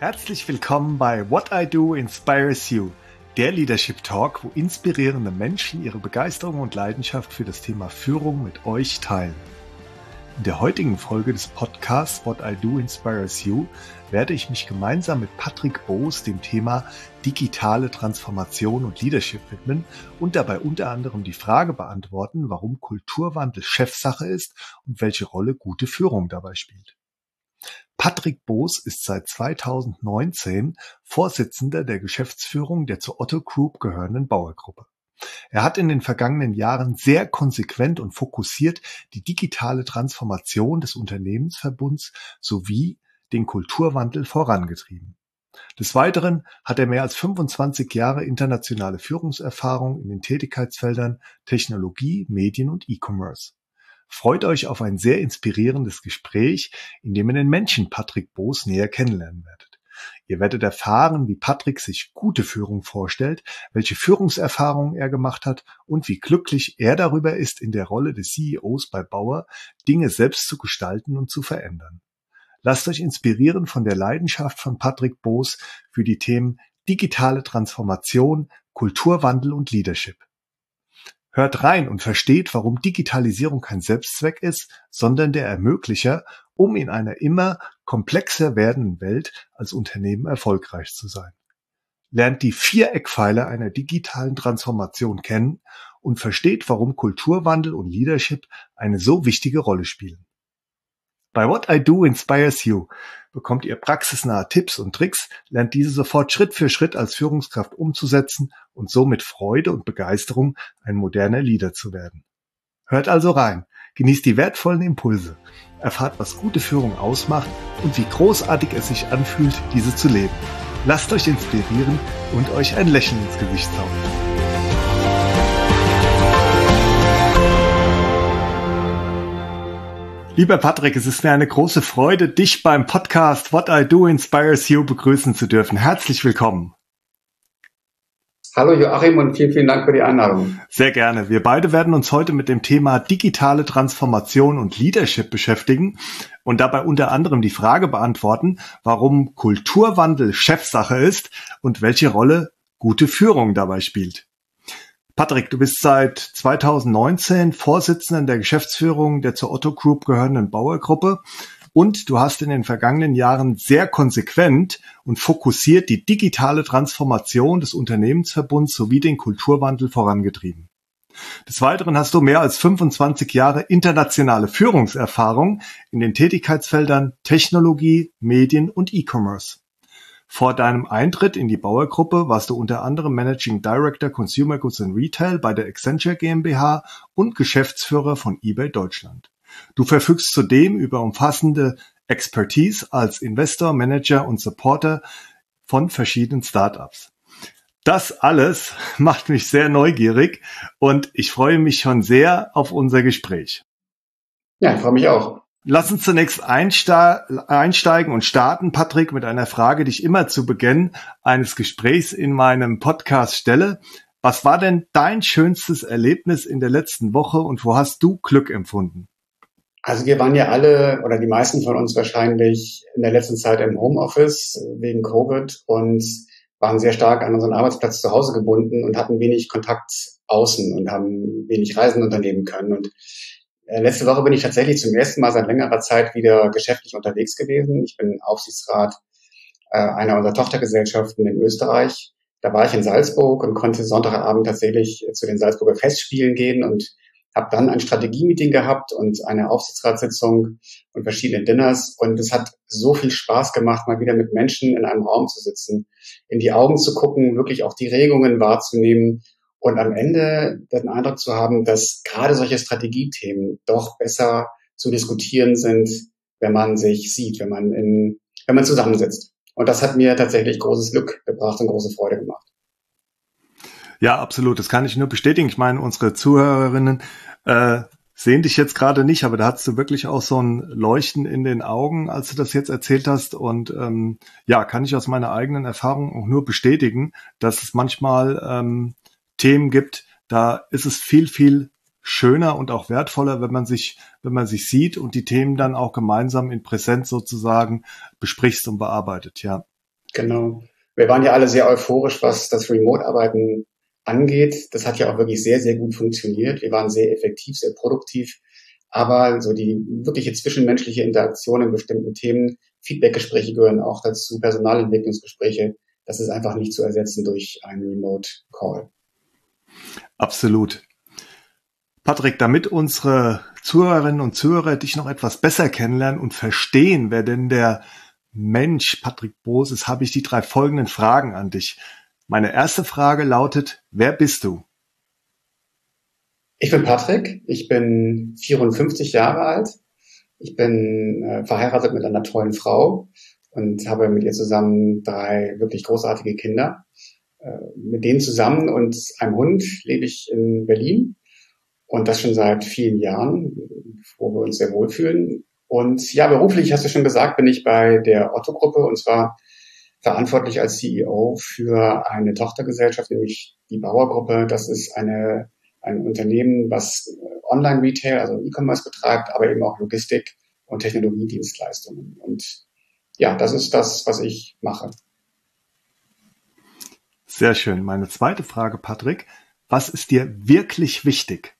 Herzlich willkommen bei What I Do Inspires You, der Leadership Talk, wo inspirierende Menschen ihre Begeisterung und Leidenschaft für das Thema Führung mit euch teilen. In der heutigen Folge des Podcasts What I Do Inspires You werde ich mich gemeinsam mit Patrick Boos dem Thema digitale Transformation und Leadership widmen und dabei unter anderem die Frage beantworten, warum Kulturwandel Chefsache ist und welche Rolle gute Führung dabei spielt. Patrick Boos ist seit 2019 Vorsitzender der Geschäftsführung der zur Otto Group gehörenden Bauer-Gruppe. Er hat in den vergangenen Jahren sehr konsequent und fokussiert die digitale Transformation des Unternehmensverbunds sowie den Kulturwandel vorangetrieben. Des Weiteren hat er mehr als 25 Jahre internationale Führungserfahrung in den Tätigkeitsfeldern Technologie, Medien und E-Commerce. Freut euch auf ein sehr inspirierendes Gespräch, in dem ihr den Menschen Patrick Boos näher kennenlernen werdet. Ihr werdet erfahren, wie Patrick sich gute Führung vorstellt, welche Führungserfahrungen er gemacht hat und wie glücklich er darüber ist, in der Rolle des CEOs bei Bauer Dinge selbst zu gestalten und zu verändern. Lasst euch inspirieren von der Leidenschaft von Patrick Boos für die Themen digitale Transformation, Kulturwandel und Leadership. Hört rein und versteht, warum Digitalisierung kein Selbstzweck ist, sondern der Ermöglicher, um in einer immer komplexer werdenden Welt als Unternehmen erfolgreich zu sein. Lernt die 4 Eckpfeiler einer digitalen Transformation kennen und versteht, warum Kulturwandel und Leadership eine so wichtige Rolle spielen. Bei What I Do Inspires You bekommt ihr praxisnahe Tipps und Tricks, lernt diese sofort Schritt für Schritt als Führungskraft umzusetzen und so mit Freude und Begeisterung ein moderner Leader zu werden. Hört also rein, genießt die wertvollen Impulse, erfahrt, was gute Führung ausmacht und wie großartig es sich anfühlt, diese zu leben. Lasst euch inspirieren und euch ein Lächeln ins Gesicht zaubern. Lieber Patrick, es ist mir eine große Freude, dich beim Podcast What I Do Inspires You begrüßen zu dürfen. Herzlich willkommen. Hallo Joachim und vielen, vielen Dank für die Einladung. Sehr gerne. Wir beide werden uns heute mit dem Thema digitale Transformation und Leadership beschäftigen und dabei unter anderem die Frage beantworten, warum Kulturwandel Chefsache ist und welche Rolle gute Führung dabei spielt. Patrick, du bist seit 2019 Vorsitzender der Geschäftsführung der zur Otto Group gehörenden Bauer-Gruppe und du hast in den vergangenen Jahren sehr konsequent und fokussiert die digitale Transformation des Unternehmensverbunds sowie den Kulturwandel vorangetrieben. Des Weiteren hast du mehr als 25 Jahre internationale Führungserfahrung in den Tätigkeitsfeldern Technologie, Medien und E-Commerce. Vor deinem Eintritt in die Bauer-Gruppe warst du unter anderem Managing Director Consumer Goods and Retail bei der Accenture GmbH und Geschäftsführer von eBay Deutschland. Du verfügst zudem über umfassende Expertise als Investor, Manager und Supporter von verschiedenen Startups. Das alles macht mich sehr neugierig und ich freue mich schon sehr auf unser Gespräch. Ja, ich freue mich auch. Lass uns zunächst einsteigen und starten, Patrick, mit einer Frage, die ich immer zu Beginn eines Gesprächs in meinem Podcast stelle. Was war denn dein schönstes Erlebnis in der letzten Woche und wo hast du Glück empfunden? Also wir waren ja alle oder die meisten von uns wahrscheinlich in der letzten Zeit im Homeoffice wegen Covid und waren sehr stark an unseren Arbeitsplatz zu Hause gebunden und hatten wenig Kontakt außen und haben wenig Reisen unternehmen können. Und letzte Woche bin ich tatsächlich zum ersten Mal seit längerer Zeit wieder geschäftlich unterwegs gewesen. Ich bin Aufsichtsrat einer unserer Tochtergesellschaften in Österreich. Da war ich in Salzburg und konnte Sonntagabend tatsächlich zu den Salzburger Festspielen gehen und habe dann ein Strategie-Meeting gehabt und eine Aufsichtsratssitzung und verschiedene Dinners. Und es hat so viel Spaß gemacht, mal wieder mit Menschen in einem Raum zu sitzen, in die Augen zu gucken, wirklich auch die Regungen wahrzunehmen und am Ende den Eindruck zu haben, dass gerade solche Strategiethemen doch besser zu diskutieren sind, wenn man sich sieht, wenn man zusammensitzt. Und das hat mir tatsächlich großes Glück gebracht und große Freude gemacht. Ja, absolut. Das kann ich nur bestätigen. Ich meine, unsere Zuhörerinnen sehen dich jetzt gerade nicht, aber da hattest du wirklich auch so ein Leuchten in den Augen, als du das jetzt erzählt hast. Und ja, kann ich aus meiner eigenen Erfahrung auch nur bestätigen, dass es manchmal Themen gibt, da ist es viel, viel schöner und auch wertvoller, wenn man sich sieht und die Themen dann auch gemeinsam in Präsenz sozusagen besprichst und bearbeitet, ja. Genau. Wir waren ja alle sehr euphorisch, was das Remote-Arbeiten angeht. Das hat ja auch wirklich sehr, sehr gut funktioniert. Wir waren sehr effektiv, sehr produktiv. Aber so die wirkliche zwischenmenschliche Interaktion in bestimmten Themen, Feedbackgespräche gehören auch dazu, Personalentwicklungsgespräche, das ist einfach nicht zu ersetzen durch einen Remote-Call. Absolut. Patrick, damit unsere Zuhörerinnen und Zuhörer dich noch etwas besser kennenlernen und verstehen, wer denn der Mensch Patrick Broos ist, habe ich die 3 folgenden Fragen an dich. Meine erste Frage lautet, wer bist du? Ich bin Patrick, ich bin 54 Jahre alt, ich bin verheiratet mit einer tollen Frau und habe mit ihr zusammen 3 wirklich großartige Kinder. Mit denen zusammen und einem Hund lebe ich in Berlin und das schon seit vielen Jahren, wo wir uns sehr wohlfühlen. Und ja, beruflich, hast du schon gesagt, bin ich bei der Otto-Gruppe und zwar verantwortlich als CEO für eine Tochtergesellschaft, nämlich die Bauer-Gruppe. Das ist ein Unternehmen, was Online-Retail, also E-Commerce betreibt, aber eben auch Logistik und Technologiedienstleistungen. Und ja, das ist das, was ich mache. Sehr schön. Meine zweite Frage, Patrick. Was ist dir wirklich wichtig?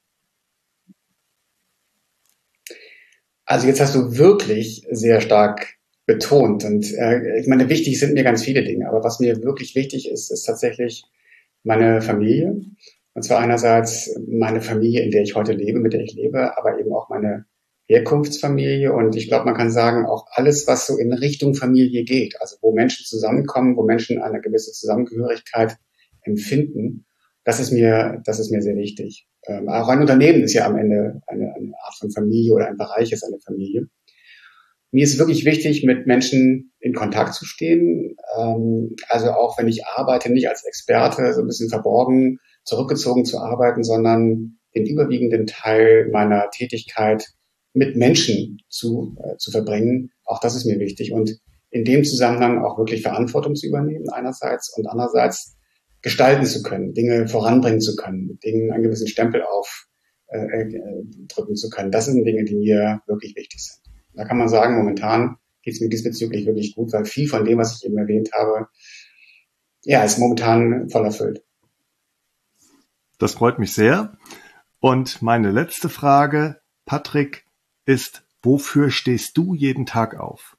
Also jetzt hast du wirklich sehr stark betont. Und ich meine, wichtig sind mir ganz viele Dinge. Aber was mir wirklich wichtig ist, ist tatsächlich meine Familie. Und zwar einerseits meine Familie, in der ich heute lebe, mit der ich lebe, aber eben auch meine Herkunftsfamilie. Und ich glaube, man kann sagen, auch alles, was so in Richtung Familie geht, also wo Menschen zusammenkommen, wo Menschen eine gewisse Zusammengehörigkeit empfinden, das ist mir sehr wichtig. Auch ein Unternehmen ist ja am Ende eine Art von Familie oder ein Bereich ist eine Familie. Mir ist wirklich wichtig, mit Menschen in Kontakt zu stehen. Also auch wenn ich arbeite, nicht als Experte, so ein bisschen verborgen, zurückgezogen zu arbeiten, sondern den überwiegenden Teil meiner Tätigkeit mit Menschen zu verbringen. Auch das ist mir wichtig. Und in dem Zusammenhang auch wirklich Verantwortung zu übernehmen einerseits und andererseits gestalten zu können, Dinge voranbringen zu können, Dingen einen gewissen Stempel drücken zu können. Das sind Dinge, die mir wirklich wichtig sind. Da kann man sagen, momentan geht es mir diesbezüglich wirklich gut, weil viel von dem, was ich eben erwähnt habe, ja, ist momentan voll erfüllt. Das freut mich sehr. Und meine letzte Frage, Patrick, ist, wofür stehst du jeden Tag auf?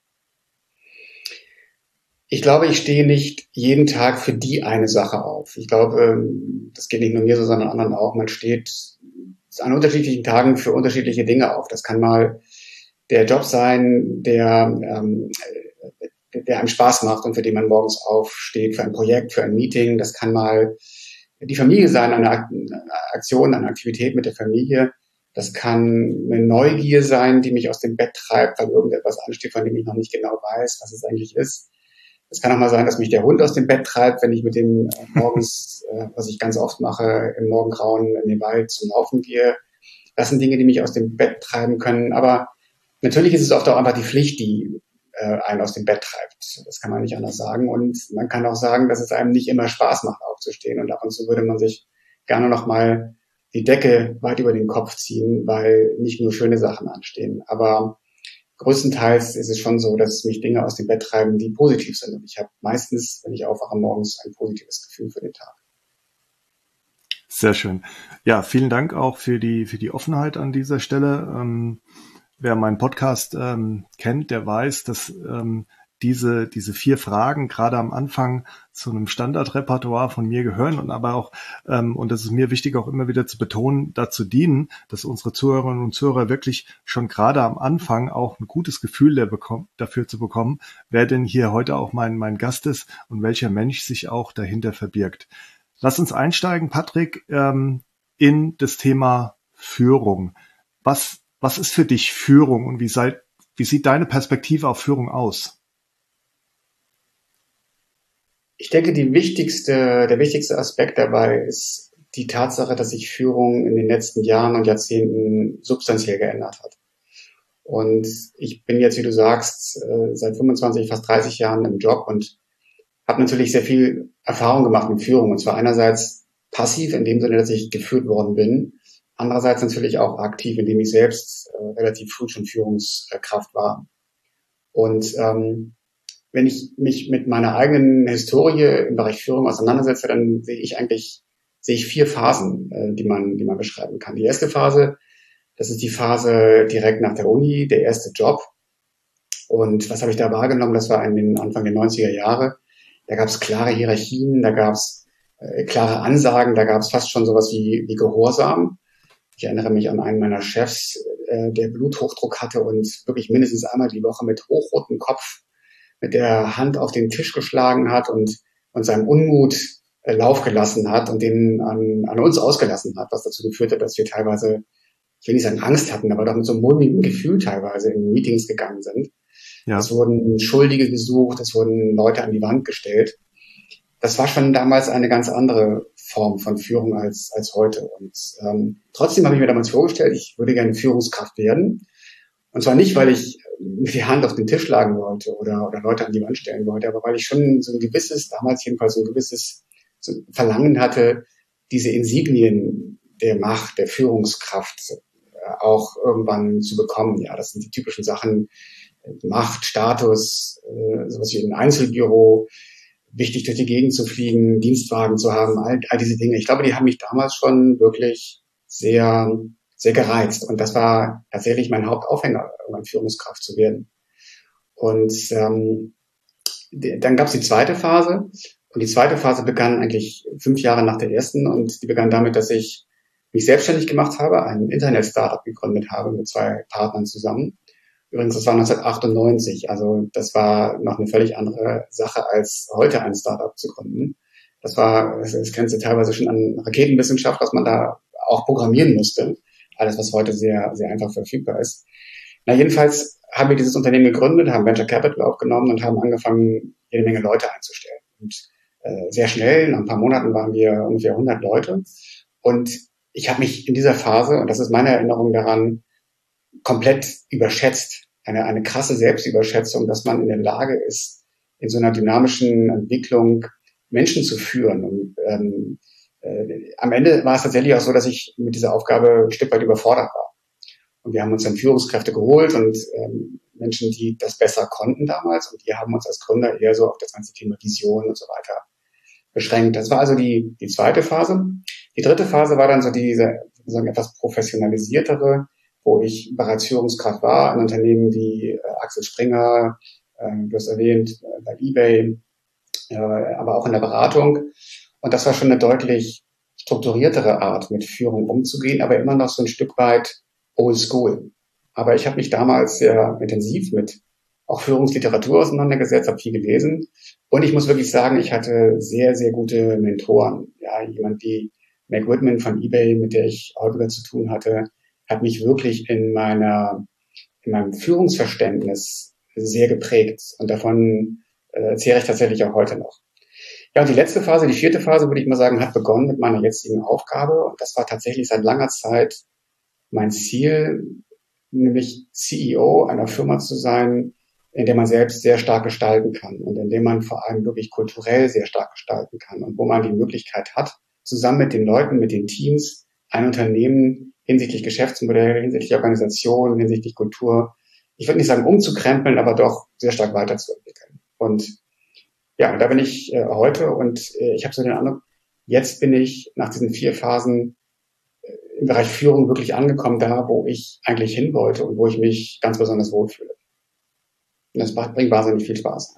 Ich glaube, ich stehe nicht jeden Tag für die eine Sache auf. Ich glaube, das geht nicht nur mir so, sondern anderen auch. Man steht an unterschiedlichen Tagen für unterschiedliche Dinge auf. Das kann mal der Job sein, der einem Spaß macht und für den man morgens aufsteht, für ein Projekt, für ein Meeting. Das kann mal die Familie sein, eine Aktion, eine Aktivität mit der Familie. Das kann eine Neugier sein, die mich aus dem Bett treibt, weil irgendetwas ansteht, von dem ich noch nicht genau weiß, was es eigentlich ist. Es kann auch mal sein, dass mich der Hund aus dem Bett treibt, wenn ich mit dem morgens, was ich ganz oft mache, im Morgengrauen in den Wald zum Laufen gehe. Das sind Dinge, die mich aus dem Bett treiben können. Aber natürlich ist es oft auch einfach die Pflicht, die einen aus dem Bett treibt. Das kann man nicht anders sagen. Und man kann auch sagen, dass es einem nicht immer Spaß macht, aufzustehen. Und ab und zu würde man sich gerne noch mal die Decke weit über den Kopf ziehen, weil nicht nur schöne Sachen anstehen. Aber größtenteils ist es schon so, dass mich Dinge aus dem Bett treiben, die positiv sind. Und ich habe meistens, wenn ich aufwache morgens, ein positives Gefühl für den Tag. Sehr schön. Ja, vielen Dank auch für die Offenheit an dieser Stelle. Wer meinen Podcast kennt, der weiß, dass diese 4 Fragen gerade am Anfang zu einem Standardrepertoire von mir gehören und aber auch, und das ist mir wichtig auch immer wieder zu betonen, dazu dienen, dass unsere Zuhörerinnen und Zuhörer wirklich schon gerade am Anfang auch ein gutes Gefühl dafür zu bekommen, wer denn hier heute auch mein Gast ist und welcher Mensch sich auch dahinter verbirgt. Lass uns einsteigen, Patrick, in das Thema Führung. Was ist für dich Führung und wie sieht deine Perspektive auf Führung aus? Ich denke, der wichtigste Aspekt dabei ist die Tatsache, dass sich Führung in den letzten Jahren und Jahrzehnten substanziell geändert hat. Und ich bin jetzt, wie du sagst, seit 25, fast 30 Jahren im Job und habe natürlich sehr viel Erfahrung gemacht mit Führung. Und zwar einerseits passiv, in dem Sinne, dass ich geführt worden bin. Andererseits natürlich auch aktiv, indem ich selbst relativ früh schon Führungskraft war. Und wenn ich mich mit meiner eigenen Historie im Bereich Führung auseinandersetze, dann sehe ich 4 Phasen, die man beschreiben kann. Die erste Phase, das ist die Phase direkt nach der Uni, der erste Job. Und was habe ich da wahrgenommen? Das war in den Anfang der 90er Jahre. Da gab es klare Hierarchien, da gab es klare Ansagen, da gab es fast schon sowas wie Gehorsam. Ich erinnere mich an einen meiner Chefs, der Bluthochdruck hatte und wirklich mindestens einmal die Woche mit hochrotem Kopf mit der Hand auf den Tisch geschlagen hat und seinem Unmut Lauf gelassen hat und den an uns ausgelassen hat, was dazu geführt hat, dass wir teilweise, ich will nicht sagen Angst hatten, aber doch mit so einem mulmigen Gefühl teilweise in Meetings gegangen sind. Ja. Es wurden Schuldige gesucht, es wurden Leute an die Wand gestellt. Das war schon damals eine ganz andere Form von Führung als heute. Und trotzdem habe ich mir damals vorgestellt, ich würde gerne Führungskraft werden. Und zwar nicht, weil ich mit die Hand auf den Tisch schlagen wollte oder Leute an die Wand stellen wollte, aber weil ich schon so ein gewisses, damals jedenfalls so ein gewisses Verlangen hatte, diese Insignien der Macht, der Führungskraft auch irgendwann zu bekommen. Ja, das sind die typischen Sachen, Macht, Status, sowas wie ein Einzelbüro, wichtig durch die Gegend zu fliegen, Dienstwagen zu haben, all diese Dinge. Ich glaube, die haben mich damals schon wirklich sehr, sehr gereizt. Und das war tatsächlich mein Hauptaufhänger, irgendwann Führungskraft zu werden. Und dann gab es die zweite Phase. Und die zweite Phase begann eigentlich 5 Jahre nach der ersten. Und die begann damit, dass ich mich selbstständig gemacht habe, ein Internet-Startup gegründet habe mit 2 Partnern zusammen. Übrigens, das war 1998, also das war noch eine völlig andere Sache, als heute ein Startup zu gründen. Das grenzte teilweise schon an Raketenwissenschaft, was man da auch programmieren musste. Alles, was heute sehr, sehr einfach verfügbar ist. Na, jedenfalls haben wir dieses Unternehmen gegründet, haben Venture Capital aufgenommen und haben angefangen, jede Menge Leute einzustellen. Und sehr schnell, nach ein paar Monaten waren wir ungefähr 100 Leute. Und ich habe mich in dieser Phase, und das ist meine Erinnerung daran, komplett überschätzt. Eine krasse Selbstüberschätzung, dass man in der Lage ist, in so einer dynamischen Entwicklung Menschen zu führen. Und am Ende war es tatsächlich auch so, dass ich mit dieser Aufgabe ein Stück weit überfordert war. Und wir haben uns dann Führungskräfte geholt und Menschen, die das besser konnten damals. Und die haben uns als Gründer eher so auf das ganze Thema Vision und so weiter beschränkt. Das war also die zweite Phase. Die dritte Phase war dann so diese, sagen, etwas professionalisiertere, wo ich bereits Führungskraft war, in Unternehmen wie Axel Springer, du hast erwähnt, bei eBay, aber auch in der Beratung. Und das war schon eine deutlich strukturiertere Art, mit Führung umzugehen, aber immer noch so ein Stück weit old school. Aber ich habe mich damals sehr intensiv mit auch Führungsliteratur auseinandergesetzt, habe viel gelesen. Und ich muss wirklich sagen, ich hatte sehr, sehr gute Mentoren. Ja, jemand wie Meg Whitman von eBay, mit der ich häufiger zu tun hatte, hat mich wirklich in meinem Führungsverständnis sehr geprägt. Und davon zehre ich tatsächlich auch heute noch. Ja, und die letzte Phase, die 4. Phase, würde ich mal sagen, hat begonnen mit meiner jetzigen Aufgabe. Und das war tatsächlich seit langer Zeit mein Ziel, nämlich CEO einer Firma zu sein, in der man selbst sehr stark gestalten kann und in der man vor allem wirklich kulturell sehr stark gestalten kann und wo man die Möglichkeit hat, zusammen mit den Leuten, mit den Teams, ein Unternehmen hinsichtlich Geschäftsmodell, hinsichtlich Organisation, hinsichtlich Kultur, ich würde nicht sagen umzukrempeln, aber doch sehr stark weiterzuentwickeln. Und ja, da bin ich heute und ich habe so den Eindruck, jetzt bin ich nach diesen 4 Phasen im Bereich Führung wirklich angekommen, da wo ich eigentlich hin wollte und wo ich mich ganz besonders wohlfühle. Und das bringt wahnsinnig viel Spaß.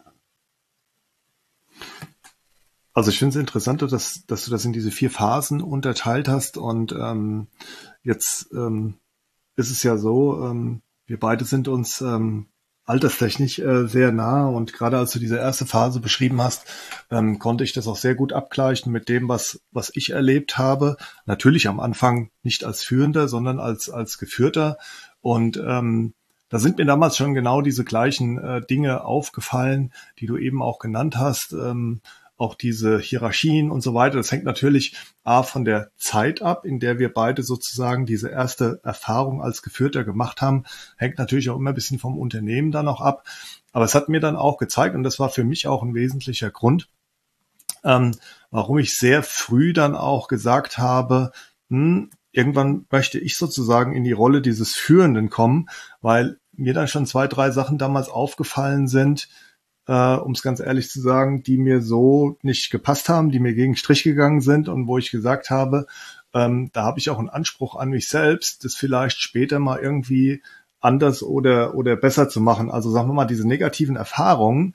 Also ich finde es interessant, dass du das in diese 4 Phasen unterteilt hast und jetzt ist es ja so, wir beide sind uns alterstechnisch sehr nah und gerade als du diese erste Phase beschrieben hast, konnte ich das auch sehr gut abgleichen mit dem, was ich erlebt habe. Natürlich am Anfang nicht als Führender, sondern als Geführter und da sind mir damals schon genau diese gleichen Dinge aufgefallen, die du eben auch genannt hast, auch diese Hierarchien und so weiter. Das hängt natürlich von der Zeit ab, in der wir beide sozusagen diese erste Erfahrung als Geführter gemacht haben. Hängt natürlich auch immer ein bisschen vom Unternehmen dann auch ab. Aber es hat mir dann auch gezeigt, und das war für mich auch ein wesentlicher Grund, warum ich sehr früh dann auch gesagt habe, irgendwann möchte ich sozusagen in die Rolle dieses Führenden kommen, weil mir dann schon 2, 3 Sachen damals aufgefallen sind, um es ganz ehrlich zu sagen, die mir so nicht gepasst haben, die mir gegen den Strich gegangen sind und wo ich gesagt habe, da habe ich auch einen Anspruch an mich selbst, das vielleicht später mal irgendwie anders oder besser zu machen. Also sagen wir mal, diese negativen Erfahrungen,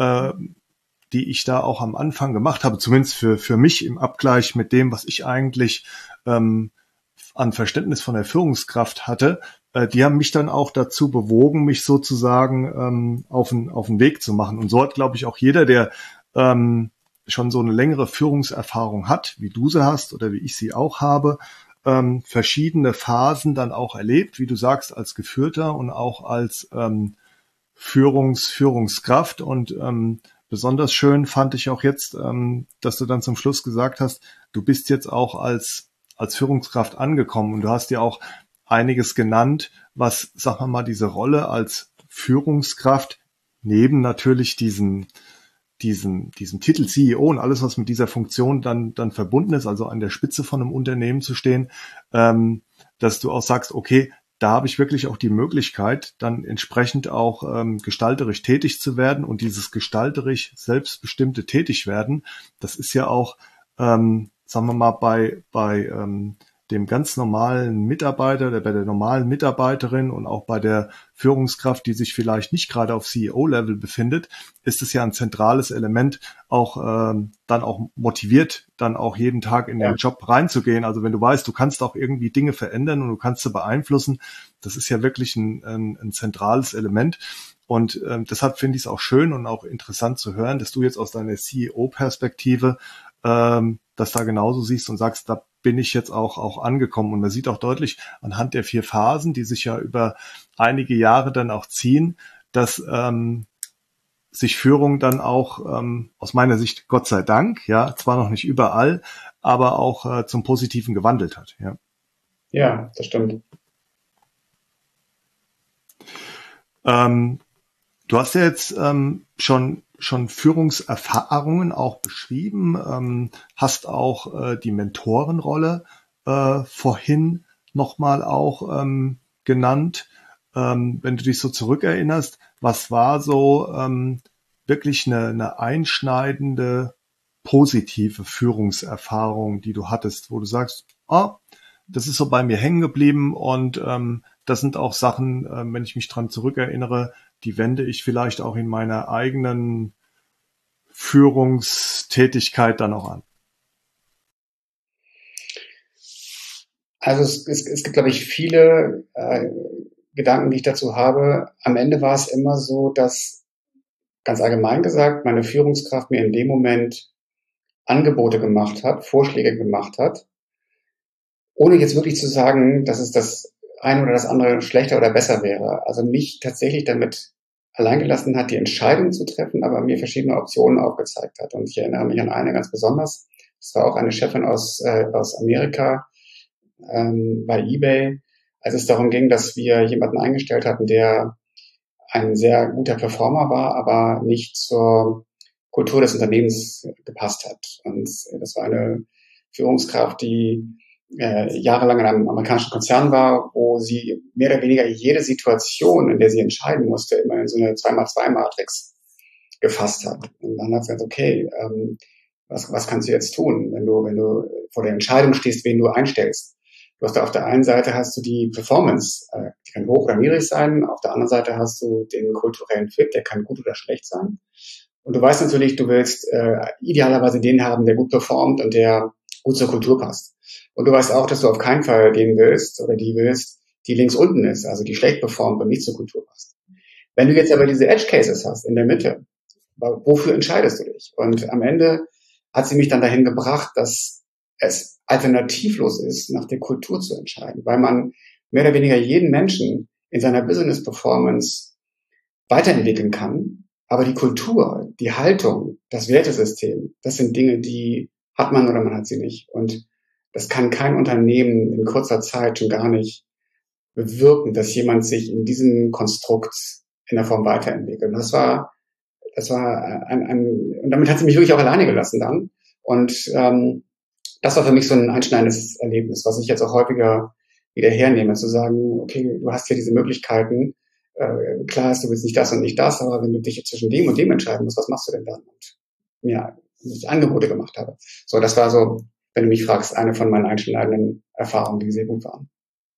die ich da auch am Anfang gemacht habe, zumindest für mich im Abgleich mit dem, was ich eigentlich an Verständnis von der Führungskraft hatte, die haben mich dann auch dazu bewogen, mich sozusagen auf den Weg zu machen. Und so hat, glaube ich, auch jeder, der schon so eine längere Führungserfahrung hat, wie du sie hast oder wie ich sie auch habe, verschiedene Phasen dann auch erlebt, wie du sagst, als Geführter und auch als Führungskraft. Und besonders schön fand ich auch jetzt, dass du dann zum Schluss gesagt hast, du bist jetzt auch als Führungskraft angekommen und du hast ja auch einiges genannt, was, sagen wir mal, diese Rolle als Führungskraft neben natürlich diesem Titel CEO und alles, was mit dieser Funktion dann verbunden ist, also an der Spitze von einem Unternehmen zu stehen, dass du auch sagst, okay, da habe ich wirklich auch die Möglichkeit, dann entsprechend auch gestalterisch tätig zu werden und dieses gestalterisch selbstbestimmte Tätigwerden, das ist ja auch, sagen wir mal, bei dem ganz normalen Mitarbeiter oder bei der normalen Mitarbeiterin und auch bei der Führungskraft, die sich vielleicht nicht gerade auf CEO-Level befindet, ist es ja ein zentrales Element, auch dann auch motiviert, dann auch jeden Tag in den Job reinzugehen. Also wenn du weißt, du kannst auch irgendwie Dinge verändern und du kannst sie beeinflussen, das ist ja wirklich ein zentrales Element. Und deshalb finde ich es auch schön und auch interessant zu hören, dass du jetzt aus deiner CEO-Perspektive das da genauso siehst und sagst, da bin ich jetzt auch angekommen. Und man sieht auch deutlich anhand der 4 Phasen, die sich ja über einige Jahre dann auch ziehen, dass sich Führung dann auch aus meiner Sicht, Gott sei Dank, ja, zwar noch nicht überall, aber auch zum Positiven gewandelt hat. Ja, ja, das stimmt. Du hast ja jetzt schon Führungserfahrungen auch beschrieben, hast auch die Mentorenrolle vorhin nochmal auch genannt. Wenn du dich so zurückerinnerst, was war so wirklich eine einschneidende, positive Führungserfahrung, die du hattest, wo du sagst, oh, das ist so bei mir hängen geblieben und das sind auch Sachen, wenn ich mich dran zurückerinnere, die wende ich vielleicht auch in meiner eigenen Führungstätigkeit dann auch an. Also es gibt, glaube ich, viele Gedanken, die ich dazu habe. Am Ende war es immer so, dass, ganz allgemein gesagt, meine Führungskraft mir in dem Moment Angebote gemacht hat, Vorschläge gemacht hat, ohne jetzt wirklich zu sagen, dass es das eine oder das andere schlechter oder besser wäre. Also mich tatsächlich damit alleingelassen hat, die Entscheidung zu treffen, aber mir verschiedene Optionen aufgezeigt hat. Und ich erinnere mich an eine ganz besonders. Das war auch eine Chefin aus Amerika bei eBay, als es darum ging, dass wir jemanden eingestellt hatten, der ein sehr guter Performer war, aber nicht zur Kultur des Unternehmens gepasst hat. Und das war eine Führungskraft, die jahrelang in einem amerikanischen Konzern war, wo sie mehr oder weniger jede Situation, in der sie entscheiden musste, immer in so eine 2x2-Matrix gefasst hat. Und dann hat sie gesagt, okay, was kannst du jetzt tun, wenn du vor der Entscheidung stehst, wen du einstellst? Du hast da auf der einen Seite hast du die Performance, die kann hoch oder niedrig sein. Auf der anderen Seite hast du den kulturellen Fit, der kann gut oder schlecht sein. Und du weißt natürlich, du willst idealerweise den haben, der gut performt und der gut zur Kultur passt. Und du weißt auch, dass du auf keinen Fall den willst oder die willst, die links unten ist, also die schlecht performt und nicht zur Kultur passt. Wenn du jetzt aber diese Edge Cases hast in der Mitte, wofür entscheidest du dich? Und am Ende hat sie mich dann dahin gebracht, dass es alternativlos ist, nach der Kultur zu entscheiden, weil man mehr oder weniger jeden Menschen in seiner Business Performance weiterentwickeln kann. Aber die Kultur, die Haltung, das Wertesystem, das sind Dinge, die hat man oder man hat sie nicht. Und das kann kein Unternehmen in kurzer Zeit schon gar nicht bewirken, dass jemand sich in diesem Konstrukt in der Form weiterentwickelt. Und das war und damit hat sie mich wirklich auch alleine gelassen dann. Und das war für mich so ein einschneidendes Erlebnis, was ich jetzt auch häufiger wieder hernehme, zu sagen, okay, du hast hier diese Möglichkeiten, klar ist, du willst nicht das und nicht das, aber wenn du dich zwischen dem und dem entscheiden musst, was machst du denn dann? Und ja, ich Angebote gemacht habe. So, das war so, wenn du mich fragst, eine von meinen einschneidenden Erfahrungen, die sehr gut waren.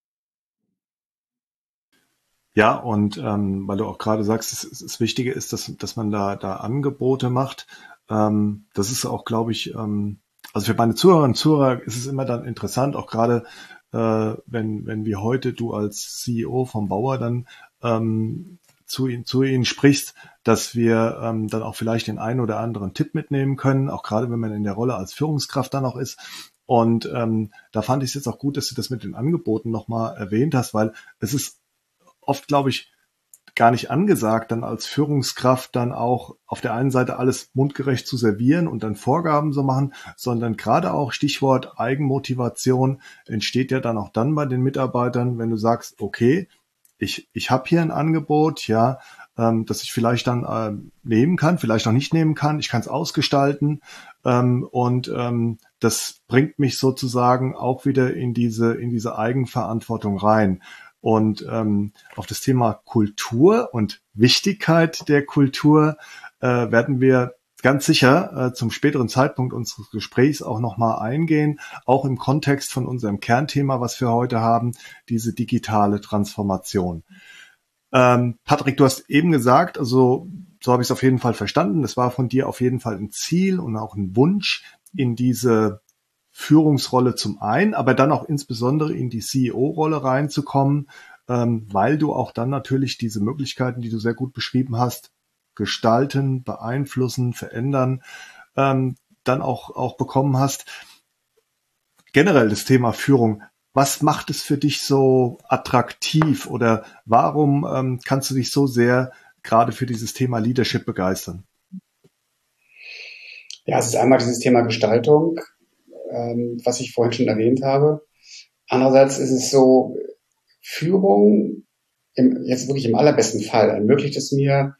Ja, und weil du auch gerade sagst, das Wichtige ist, dass man da Angebote macht. Das ist auch, glaube ich, also für meine Zuhörerinnen und Zuhörer ist es immer dann interessant, auch gerade wenn wie heute du als CEO vom Bauer dann zu ihnen sprichst, dass wir dann auch vielleicht den einen oder anderen Tipp mitnehmen können, auch gerade wenn man in der Rolle als Führungskraft dann auch ist. Und da fand ich es jetzt auch gut, dass du das mit den Angeboten nochmal erwähnt hast, weil es ist oft, glaube ich, gar nicht angesagt, dann als Führungskraft dann auch auf der einen Seite alles mundgerecht zu servieren und dann Vorgaben zu machen, sondern gerade auch Stichwort Eigenmotivation entsteht ja dann auch dann bei den Mitarbeitern, wenn du sagst, okay, ich habe hier ein Angebot, ja, das ich vielleicht dann nehmen kann, vielleicht auch nicht nehmen kann, ich kann es ausgestalten und das bringt mich sozusagen auch wieder in diese Eigenverantwortung rein. Und auf das Thema Kultur und Wichtigkeit der Kultur werden wir ganz sicher zum späteren Zeitpunkt unseres Gesprächs auch nochmal eingehen, auch im Kontext von unserem Kernthema, was wir heute haben, diese digitale Transformation. Patrick, du hast eben gesagt, also so habe ich es auf jeden Fall verstanden, es war von dir auf jeden Fall ein Ziel und auch ein Wunsch in diese Führungsrolle zum einen, aber dann auch insbesondere in die CEO-Rolle reinzukommen, weil du auch dann natürlich diese Möglichkeiten, die du sehr gut beschrieben hast, gestalten, beeinflussen, verändern, dann auch bekommen hast. Generell das Thema Führung. Was macht es für dich so attraktiv oder warum kannst du dich so sehr gerade für dieses Thema Leadership begeistern? Ja, es ist einmal dieses Thema Gestaltung, was ich vorhin schon erwähnt habe. Andererseits ist es so, Führung jetzt wirklich im allerbesten Fall ermöglicht es mir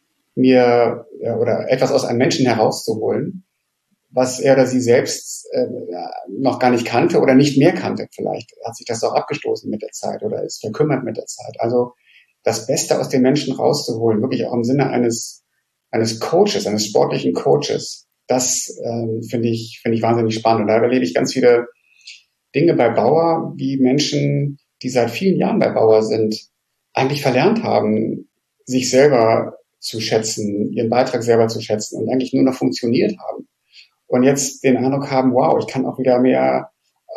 oder etwas aus einem Menschen herauszuholen, was er oder sie selbst noch gar nicht kannte oder nicht mehr kannte. Vielleicht hat sich das auch abgestoßen mit der Zeit oder ist verkümmert mit der Zeit. Also das Beste aus den Menschen rauszuholen, wirklich auch im Sinne eines Coaches, eines sportlichen Coaches, das finde ich wahnsinnig spannend. Und da erlebe ich ganz viele Dinge bei Bauer, wie Menschen, die seit vielen Jahren bei Bauer sind, eigentlich verlernt haben, sich selber zu schätzen, ihren Beitrag selber zu schätzen und eigentlich nur noch funktioniert haben. Und jetzt den Eindruck haben, wow, ich kann auch wieder mehr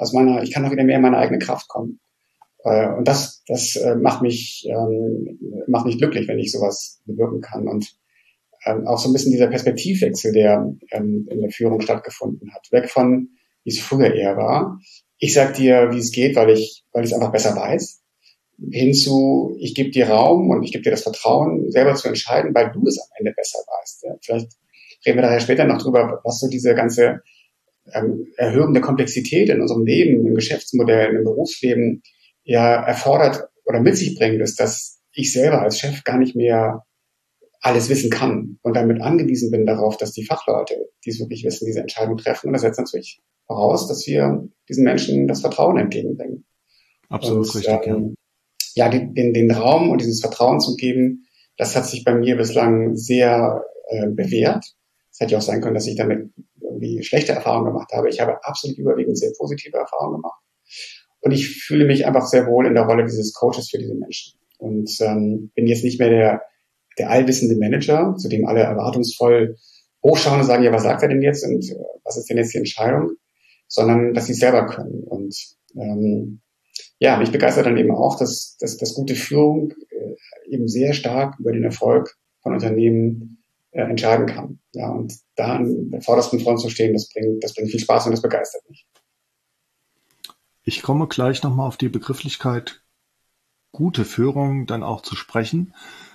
in meine eigene Kraft kommen. Und das macht mich glücklich, wenn ich sowas bewirken kann. Und auch so ein bisschen dieser Perspektivwechsel, der in der Führung stattgefunden hat. Weg von, wie es früher eher war. Ich sag dir, wie es geht, weil ich es einfach besser weiß. Hinzu, ich gebe dir Raum und ich gebe dir das Vertrauen, selber zu entscheiden, weil du es am Ende besser weißt. Ja, vielleicht reden wir daher später noch drüber, was so diese ganze Erhöhung der Komplexität in unserem Leben, im Geschäftsmodell, im Berufsleben ja erfordert oder mit sich bringt, ist, dass ich selber als Chef gar nicht mehr alles wissen kann und damit angewiesen bin darauf, dass die Fachleute, die es wirklich wissen, diese Entscheidung treffen. Und das setzt natürlich voraus, dass wir diesen Menschen das Vertrauen entgegenbringen. Absolut und, richtig, ja. Den Raum und dieses Vertrauen zu geben, das hat sich bei mir bislang sehr bewährt. Es hätte ja auch sein können, dass ich damit irgendwie schlechte Erfahrungen gemacht habe. Ich habe absolut überwiegend sehr positive Erfahrungen gemacht. Und ich fühle mich einfach sehr wohl in der Rolle dieses Coaches für diese Menschen. Und bin jetzt nicht mehr der allwissende Manager, zu dem alle erwartungsvoll hochschauen und sagen, ja, was sagt er denn jetzt und was ist denn jetzt die Entscheidung, sondern dass sie es selber können. Und mich begeistert dann eben auch, dass gute Führung eben sehr stark über den Erfolg von Unternehmen entscheiden kann. Ja, und da an der vordersten Front zu stehen, das bringt viel Spaß und das begeistert mich. Ich komme gleich nochmal auf die Begrifflichkeit gute Führung dann auch zu sprechen.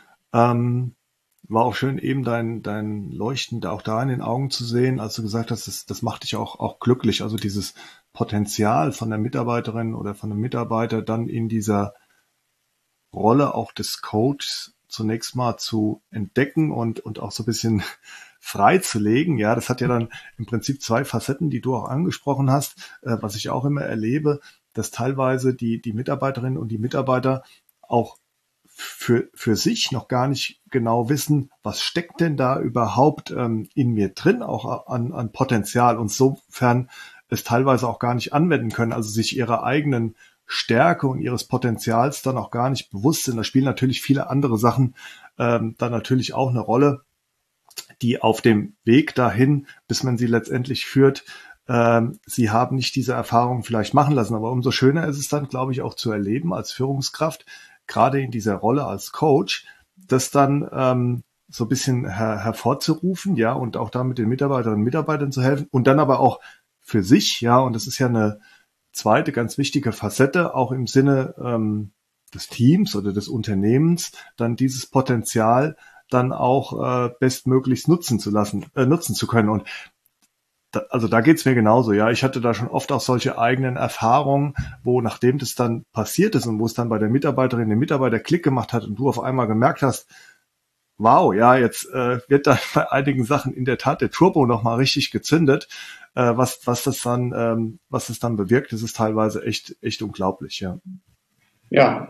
War auch schön, eben dein Leuchten da auch da in den Augen zu sehen, als du gesagt hast, das macht dich auch glücklich. Also dieses Potenzial von der Mitarbeiterin oder von dem Mitarbeiter dann in dieser Rolle auch des Coaches zunächst mal zu entdecken und auch so ein bisschen freizulegen. Ja, das hat ja dann im Prinzip zwei Facetten, die du auch angesprochen hast, was ich auch immer erlebe, dass teilweise die Mitarbeiterinnen und die Mitarbeiter auch für sich noch gar nicht genau wissen, was steckt denn da überhaupt in mir drin, auch an Potenzial, und sofern es teilweise auch gar nicht anwenden können, also sich ihrer eigenen Stärke und ihres Potenzials dann auch gar nicht bewusst sind. Da spielen natürlich viele andere Sachen dann natürlich auch eine Rolle, die auf dem Weg dahin, bis man sie letztendlich führt, sie haben nicht diese Erfahrung vielleicht machen lassen. Aber umso schöner ist es dann, glaube ich, auch zu erleben als Führungskraft, gerade in dieser Rolle als Coach, das dann so ein bisschen hervorzurufen, ja, und auch damit den Mitarbeiterinnen und Mitarbeitern zu helfen und dann aber auch für sich, ja, und das ist ja eine zweite ganz wichtige Facette, auch im Sinne des Teams oder des Unternehmens, dann dieses Potenzial dann auch bestmöglichst nutzen zu können. Und also da geht's mir genauso, ja. Ich hatte da schon oft auch solche eigenen Erfahrungen, wo nachdem das dann passiert ist und wo es dann bei der Mitarbeiterin, dem Mitarbeiter Klick gemacht hat und du auf einmal gemerkt hast, wow, ja, jetzt wird da bei einigen Sachen in der Tat der Turbo nochmal richtig gezündet, was das dann bewirkt, das ist teilweise echt unglaublich, ja. Ja.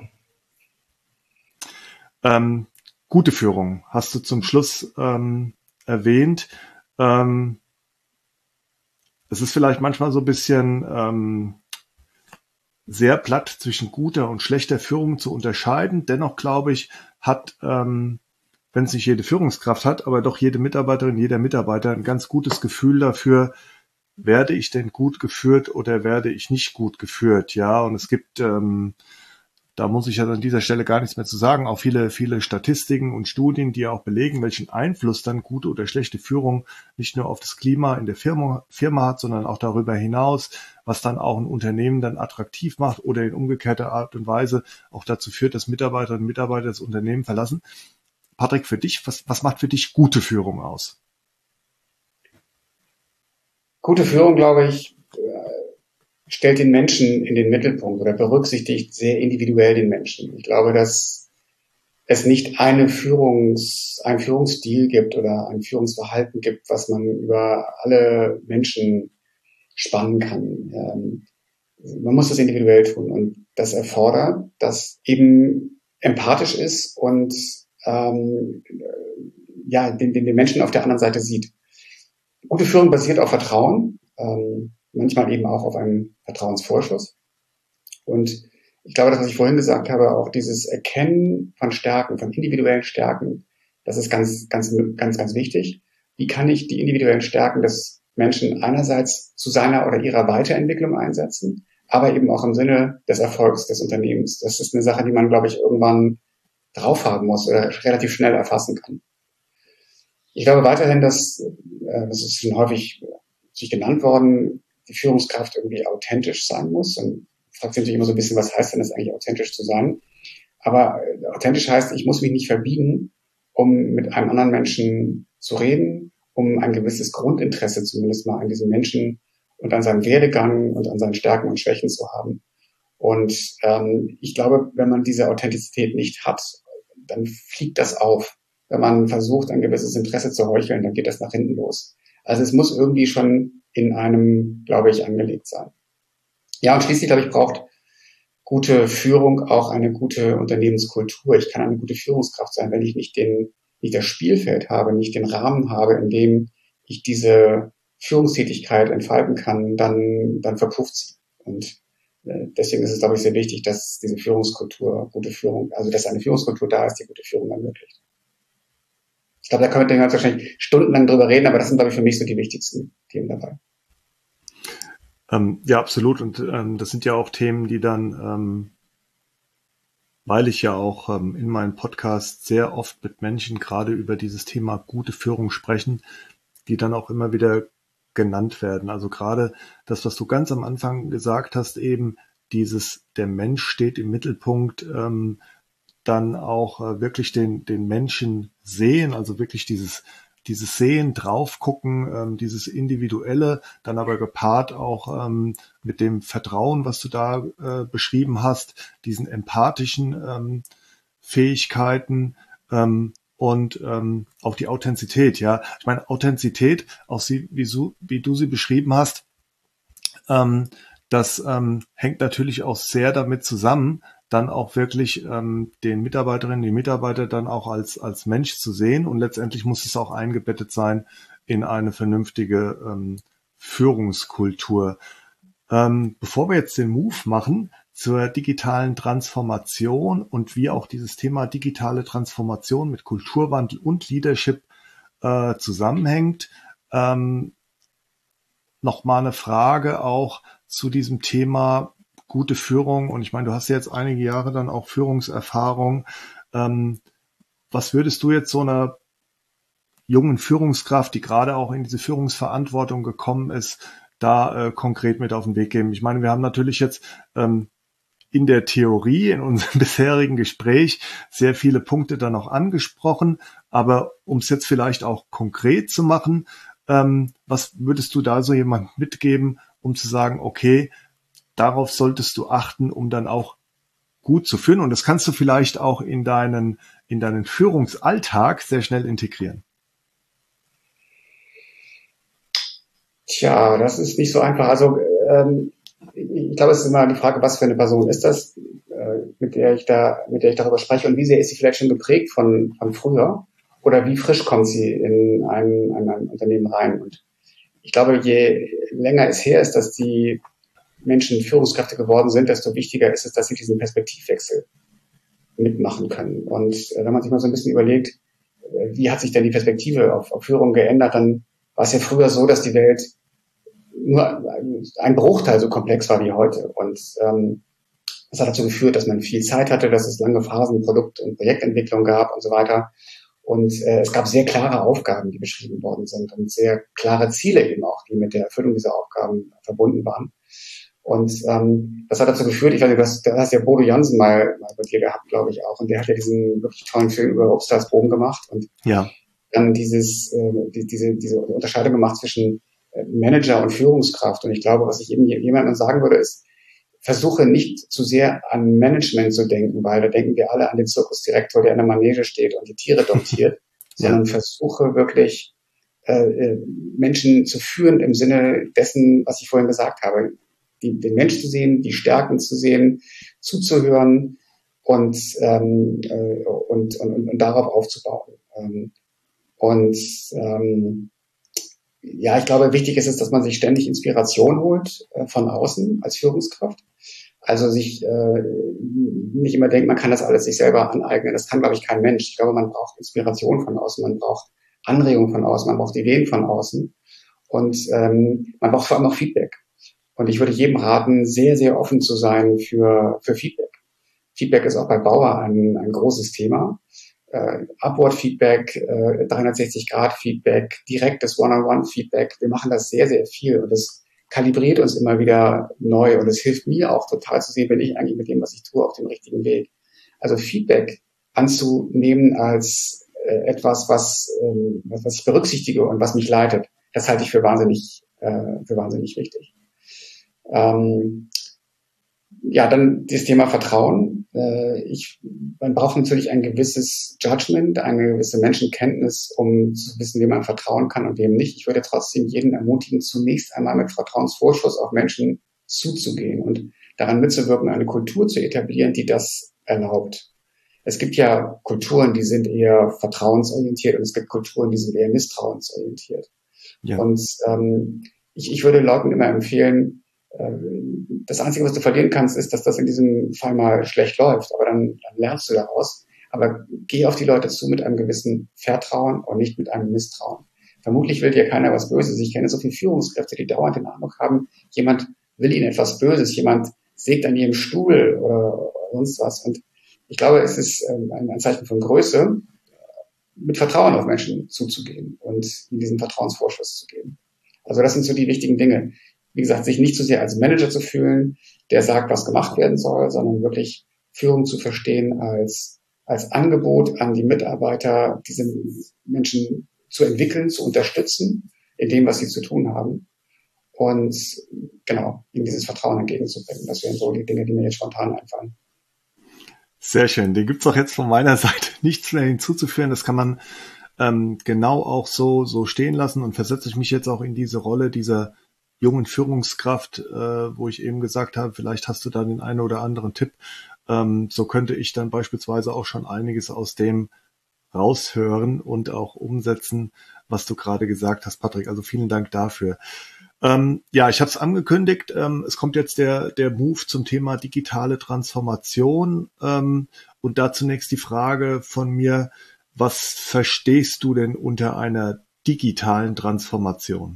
Gute Führung hast du zum Schluss erwähnt. Es ist vielleicht manchmal so ein bisschen sehr platt zwischen guter und schlechter Führung zu unterscheiden. Dennoch glaube ich, hat, wenn es nicht jede Führungskraft hat, aber doch jede Mitarbeiterin, jeder Mitarbeiter ein ganz gutes Gefühl dafür, werde ich denn gut geführt oder werde ich nicht gut geführt? Ja, und es gibt, da muss ich ja an dieser Stelle gar nichts mehr zu sagen, auch viele Statistiken und Studien, die ja auch belegen, welchen Einfluss dann gute oder schlechte Führung nicht nur auf das Klima in der Firma hat, sondern auch darüber hinaus, was dann auch ein Unternehmen dann attraktiv macht oder in umgekehrter Art und Weise auch dazu führt, dass Mitarbeiterinnen und Mitarbeiter das Unternehmen verlassen. Patrick, für dich, was macht für dich gute Führung aus? Gute Führung, glaube ich, stellt den Menschen in den Mittelpunkt oder berücksichtigt sehr individuell den Menschen. Ich glaube, dass es nicht ein Führungsstil gibt oder ein Führungsverhalten gibt, was man über alle Menschen spannen kann. Man muss das individuell tun und das erfordert, dass eben empathisch ist und den Menschen auf der anderen Seite sieht. Gute Führung basiert auf Vertrauen, manchmal eben auch auf einem Vertrauensvorschuss. Und ich glaube, das, was ich vorhin gesagt habe, auch dieses Erkennen von Stärken, von individuellen Stärken, das ist ganz wichtig. Wie kann ich die individuellen Stärken des Menschen einerseits zu seiner oder ihrer Weiterentwicklung einsetzen, aber eben auch im Sinne des Erfolgs des Unternehmens. Das ist eine Sache, die man, glaube ich, irgendwann drauf haben muss oder relativ schnell erfassen kann. Ich glaube weiterhin, das ist schon häufig sich genannt worden, die Führungskraft irgendwie authentisch sein muss. Und fragt sich natürlich immer so ein bisschen, was heißt denn das eigentlich, authentisch zu sein? Aber authentisch heißt, ich muss mich nicht verbiegen, um mit einem anderen Menschen zu reden, um ein gewisses Grundinteresse zumindest mal an diesem Menschen und an seinem Werdegang und an seinen Stärken und Schwächen zu haben. Und ich glaube, wenn man diese Authentizität nicht hat, dann fliegt das auf. Wenn man versucht, ein gewisses Interesse zu heucheln, dann geht das nach hinten los. Also es muss irgendwie schon in einem, glaube ich, angelegt sein. Ja, und schließlich, glaube ich, braucht gute Führung auch eine gute Unternehmenskultur. Ich kann eine gute Führungskraft sein, wenn ich nicht das Spielfeld habe, nicht den Rahmen habe, in dem ich diese Führungstätigkeit entfalten kann, dann verpufft sie. Und deswegen ist es, glaube ich, sehr wichtig, dass diese Führungskultur, gute Führung, also dass eine Führungskultur da ist, die gute Führung ermöglicht. Ich glaube, da können wir ganz wahrscheinlich stundenlang drüber reden, aber das sind, glaube ich, für mich so die wichtigsten Themen dabei. Ja, absolut. Und das sind ja auch Themen, die dann, weil ich ja auch in meinem Podcast sehr oft mit Menschen gerade über dieses Thema gute Führung sprechen, die dann auch immer wieder genannt werden. Also gerade das, was du ganz am Anfang gesagt hast, eben der Mensch steht im Mittelpunkt, dann auch wirklich den Menschen sehen, also wirklich dieses Sehen, drauf gucken, dieses Individuelle, dann aber gepaart auch mit dem Vertrauen, was du da beschrieben hast, diesen empathischen Fähigkeiten und auch die Authentizität. Ja, ich meine, Authentizität, auch wie du sie beschrieben hast, das hängt natürlich auch sehr damit zusammen, dann auch wirklich den Mitarbeiterinnen, die Mitarbeiter dann auch als Mensch zu sehen. Und letztendlich muss es auch eingebettet sein in eine vernünftige Führungskultur. Bevor wir jetzt den Move machen zur digitalen Transformation und wie auch dieses Thema digitale Transformation mit Kulturwandel und Leadership zusammenhängt, noch mal eine Frage auch zu diesem Thema gute Führung. Und ich meine, du hast jetzt einige Jahre dann auch Führungserfahrung. Was würdest du jetzt so einer jungen Führungskraft, die gerade auch in diese Führungsverantwortung gekommen ist, da konkret mit auf den Weg geben? Ich meine, wir haben natürlich jetzt in der Theorie, in unserem bisherigen Gespräch, sehr viele Punkte dann noch angesprochen. Aber um es jetzt vielleicht auch konkret zu machen, was würdest du da so jemand mitgeben, um zu sagen, okay, darauf solltest du achten, um dann auch gut zu führen? Und das kannst du vielleicht auch in deinen Führungsalltag sehr schnell integrieren. Tja, das ist nicht so einfach. Also ich glaube, es ist immer die Frage, was für eine Person ist das, mit der ich darüber spreche, und wie sehr ist sie vielleicht schon geprägt von früher, oder wie frisch kommt sie in ein Unternehmen rein. Und ich glaube, je länger es her ist, dass die Menschen Führungskräfte geworden sind, desto wichtiger ist es, dass sie diesen Perspektivwechsel mitmachen können. Und wenn man sich mal so ein bisschen überlegt, wie hat sich denn die Perspektive auf Führung geändert, dann war es ja früher so, dass die Welt nur ein Bruchteil so komplex war wie heute. Und das hat dazu geführt, dass man viel Zeit hatte, dass es lange Phasen Produkt- und Projektentwicklung gab und so weiter. Und es gab sehr klare Aufgaben, die beschrieben worden sind, und sehr klare Ziele eben auch, die mit der Erfüllung dieser Aufgaben verbunden waren. Und das hat dazu geführt, ich weiß nicht, da hast ja Bodo Jansen mal bei dir gehabt, glaube ich auch. Und der hat ja diesen wirklich tollen Film über Obstars Bogen gemacht und dann diese Unterscheidung gemacht zwischen Manager und Führungskraft. Und ich glaube, was ich eben jemandem sagen würde, ist, versuche nicht zu sehr an Management zu denken, weil da denken wir alle an den Zirkusdirektor, der in der Manege steht und die Tiere domptiert, sondern versuche wirklich Menschen zu führen im Sinne dessen, was ich vorhin gesagt habe, den Mensch zu sehen, die Stärken zu sehen, zuzuhören und darauf aufzubauen. Ich glaube, wichtig ist es, dass man sich ständig Inspiration holt von außen als Führungskraft. Also sich nicht immer denkt, man kann das alles sich selber aneignen. Das kann, glaube ich, kein Mensch. Ich glaube, man braucht Inspiration von außen, man braucht Anregungen von außen, man braucht Ideen von außen, und man braucht vor allem auch Feedback. Und ich würde jedem raten, sehr, sehr offen zu sein für Feedback. Feedback ist auch bei Bauer ein großes Thema. Upward-Feedback, 360-Grad-Feedback, direktes One-on-One-Feedback. Wir machen das sehr, sehr viel, und das kalibriert uns immer wieder neu, und es hilft mir auch total zu sehen, bin ich eigentlich mit dem, was ich tue, auf dem richtigen Weg. Also Feedback anzunehmen als etwas, was ich berücksichtige und was mich leitet, das halte ich für wahnsinnig wichtig. Dann das Thema Vertrauen. Man braucht natürlich ein gewisses Judgment, eine gewisse Menschenkenntnis, um zu wissen, wem man vertrauen kann und wem nicht. Ich würde trotzdem jeden ermutigen, zunächst einmal mit Vertrauensvorschuss auf Menschen zuzugehen und daran mitzuwirken, eine Kultur zu etablieren, die das erlaubt. Es gibt ja Kulturen, die sind eher vertrauensorientiert, und es gibt Kulturen, die sind eher misstrauensorientiert. Ja. Und ich würde Leuten immer empfehlen, das Einzige, was du verlieren kannst, ist, dass das in diesem Fall mal schlecht läuft. Aber dann lernst du daraus. Aber geh auf die Leute zu mit einem gewissen Vertrauen und nicht mit einem Misstrauen. Vermutlich will dir keiner was Böses. Ich kenne so viele Führungskräfte, die dauernd den Eindruck haben, jemand will ihnen etwas Böses, jemand sägt an ihrem Stuhl oder sonst was. Und ich glaube, es ist ein Zeichen von Größe, mit Vertrauen auf Menschen zuzugehen und in diesen Vertrauensvorschuss zu geben. Also das sind so die wichtigen Dinge. Wie gesagt, sich nicht so sehr als Manager zu fühlen, der sagt, was gemacht werden soll, sondern wirklich Führung zu verstehen als Angebot an die Mitarbeiter, diese Menschen zu entwickeln, zu unterstützen in dem, was sie zu tun haben, und genau, ihnen dieses Vertrauen entgegenzubringen. Das wären so die Dinge, die mir jetzt spontan einfallen. Sehr schön. Den gibt's auch jetzt von meiner Seite nichts mehr hinzuzufügen. Das kann man genau auch so stehen lassen, und versetze ich mich jetzt auch in diese Rolle dieser jungen Führungskraft, wo ich eben gesagt habe, vielleicht hast du da den einen oder anderen Tipp, So könnte ich dann beispielsweise auch schon einiges aus dem raushören und auch umsetzen, was du gerade gesagt hast, Patrick. Also vielen Dank dafür. Ja, ich habe es angekündigt. Es kommt jetzt der Move zum Thema digitale Transformation. Und da zunächst die Frage von mir, was verstehst du denn unter einer digitalen Transformation?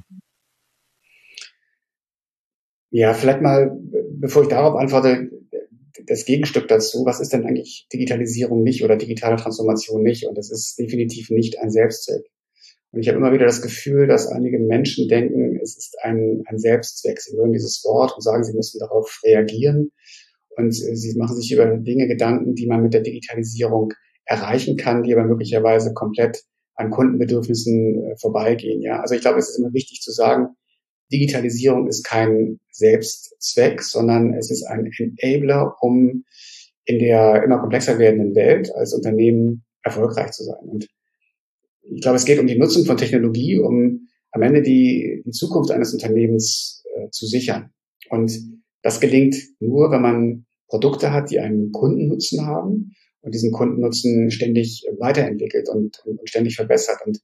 Ja, vielleicht mal, bevor ich darauf antworte, das Gegenstück dazu. Was ist denn eigentlich Digitalisierung nicht oder digitale Transformation nicht? Und das ist definitiv nicht ein Selbstzweck. Und ich habe immer wieder das Gefühl, dass einige Menschen denken, es ist ein Selbstzweck. Sie hören dieses Wort und sagen, sie müssen darauf reagieren. Und sie machen sich über Dinge Gedanken, die man mit der Digitalisierung erreichen kann, die aber möglicherweise komplett an Kundenbedürfnissen vorbeigehen. Ja, also ich glaube, es ist immer wichtig zu sagen, Digitalisierung ist kein Selbstzweck, sondern es ist ein Enabler, um in der immer komplexer werdenden Welt als Unternehmen erfolgreich zu sein. Und ich glaube, es geht um die Nutzung von Technologie, um am Ende die Zukunft eines Unternehmens zu sichern. Und das gelingt nur, wenn man Produkte hat, die einen Kundennutzen haben und diesen Kundennutzen ständig weiterentwickelt und ständig verbessert. Und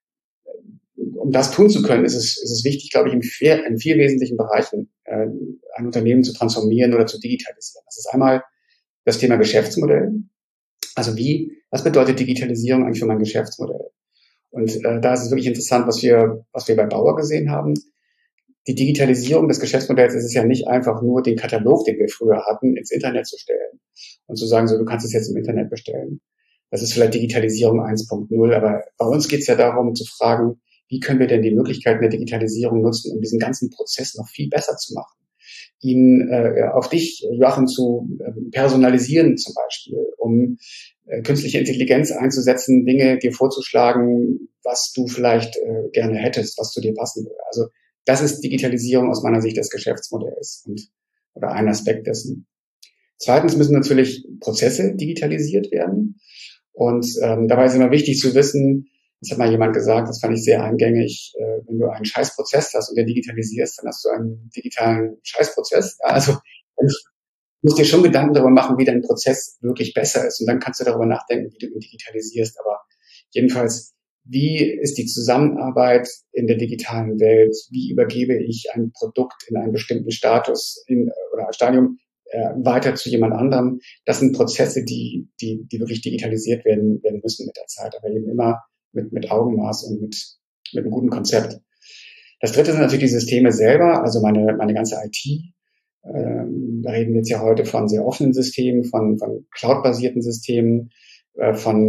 um das tun zu können, ist es wichtig, glaube ich, in vier wesentlichen Bereichen ein Unternehmen zu transformieren oder zu digitalisieren. Das ist einmal das Thema Geschäftsmodell. Also was bedeutet Digitalisierung eigentlich für mein Geschäftsmodell? Und da ist es wirklich interessant, was wir bei Bauer gesehen haben. Die Digitalisierung des Geschäftsmodells ist es ja nicht einfach nur, den Katalog, den wir früher hatten, ins Internet zu stellen und zu sagen, so, du kannst es jetzt im Internet bestellen. Das ist vielleicht Digitalisierung 1.0, aber bei uns geht es ja darum zu fragen, wie können wir denn die Möglichkeiten der Digitalisierung nutzen, um diesen ganzen Prozess noch viel besser zu machen? Ihn auf dich, Joachim, zu personalisieren zum Beispiel, um künstliche Intelligenz einzusetzen, Dinge dir vorzuschlagen, was du vielleicht gerne hättest, was zu dir passen würde. Also das ist Digitalisierung aus meiner Sicht des Geschäftsmodells oder ein Aspekt dessen. Zweitens müssen natürlich Prozesse digitalisiert werden. Und dabei ist immer wichtig zu wissen, das hat mal jemand gesagt, das fand ich sehr eingängig, wenn du einen Scheißprozess hast und den digitalisierst, dann hast du einen digitalen Scheißprozess. Ja, also du musst dir schon Gedanken darüber machen, wie dein Prozess wirklich besser ist. Und dann kannst du darüber nachdenken, wie du ihn digitalisierst. Aber jedenfalls, wie ist die Zusammenarbeit in der digitalen Welt? Wie übergebe ich ein Produkt in einen bestimmten Status oder Stadium weiter zu jemand anderem? Das sind Prozesse, die wirklich digitalisiert werden müssen mit der Zeit, aber eben immer mit Augenmaß und mit einem guten Konzept. Das dritte sind natürlich die Systeme selber, also meine ganze IT. Da reden wir jetzt ja heute von sehr offenen Systemen, von Cloud-basierten Systemen, von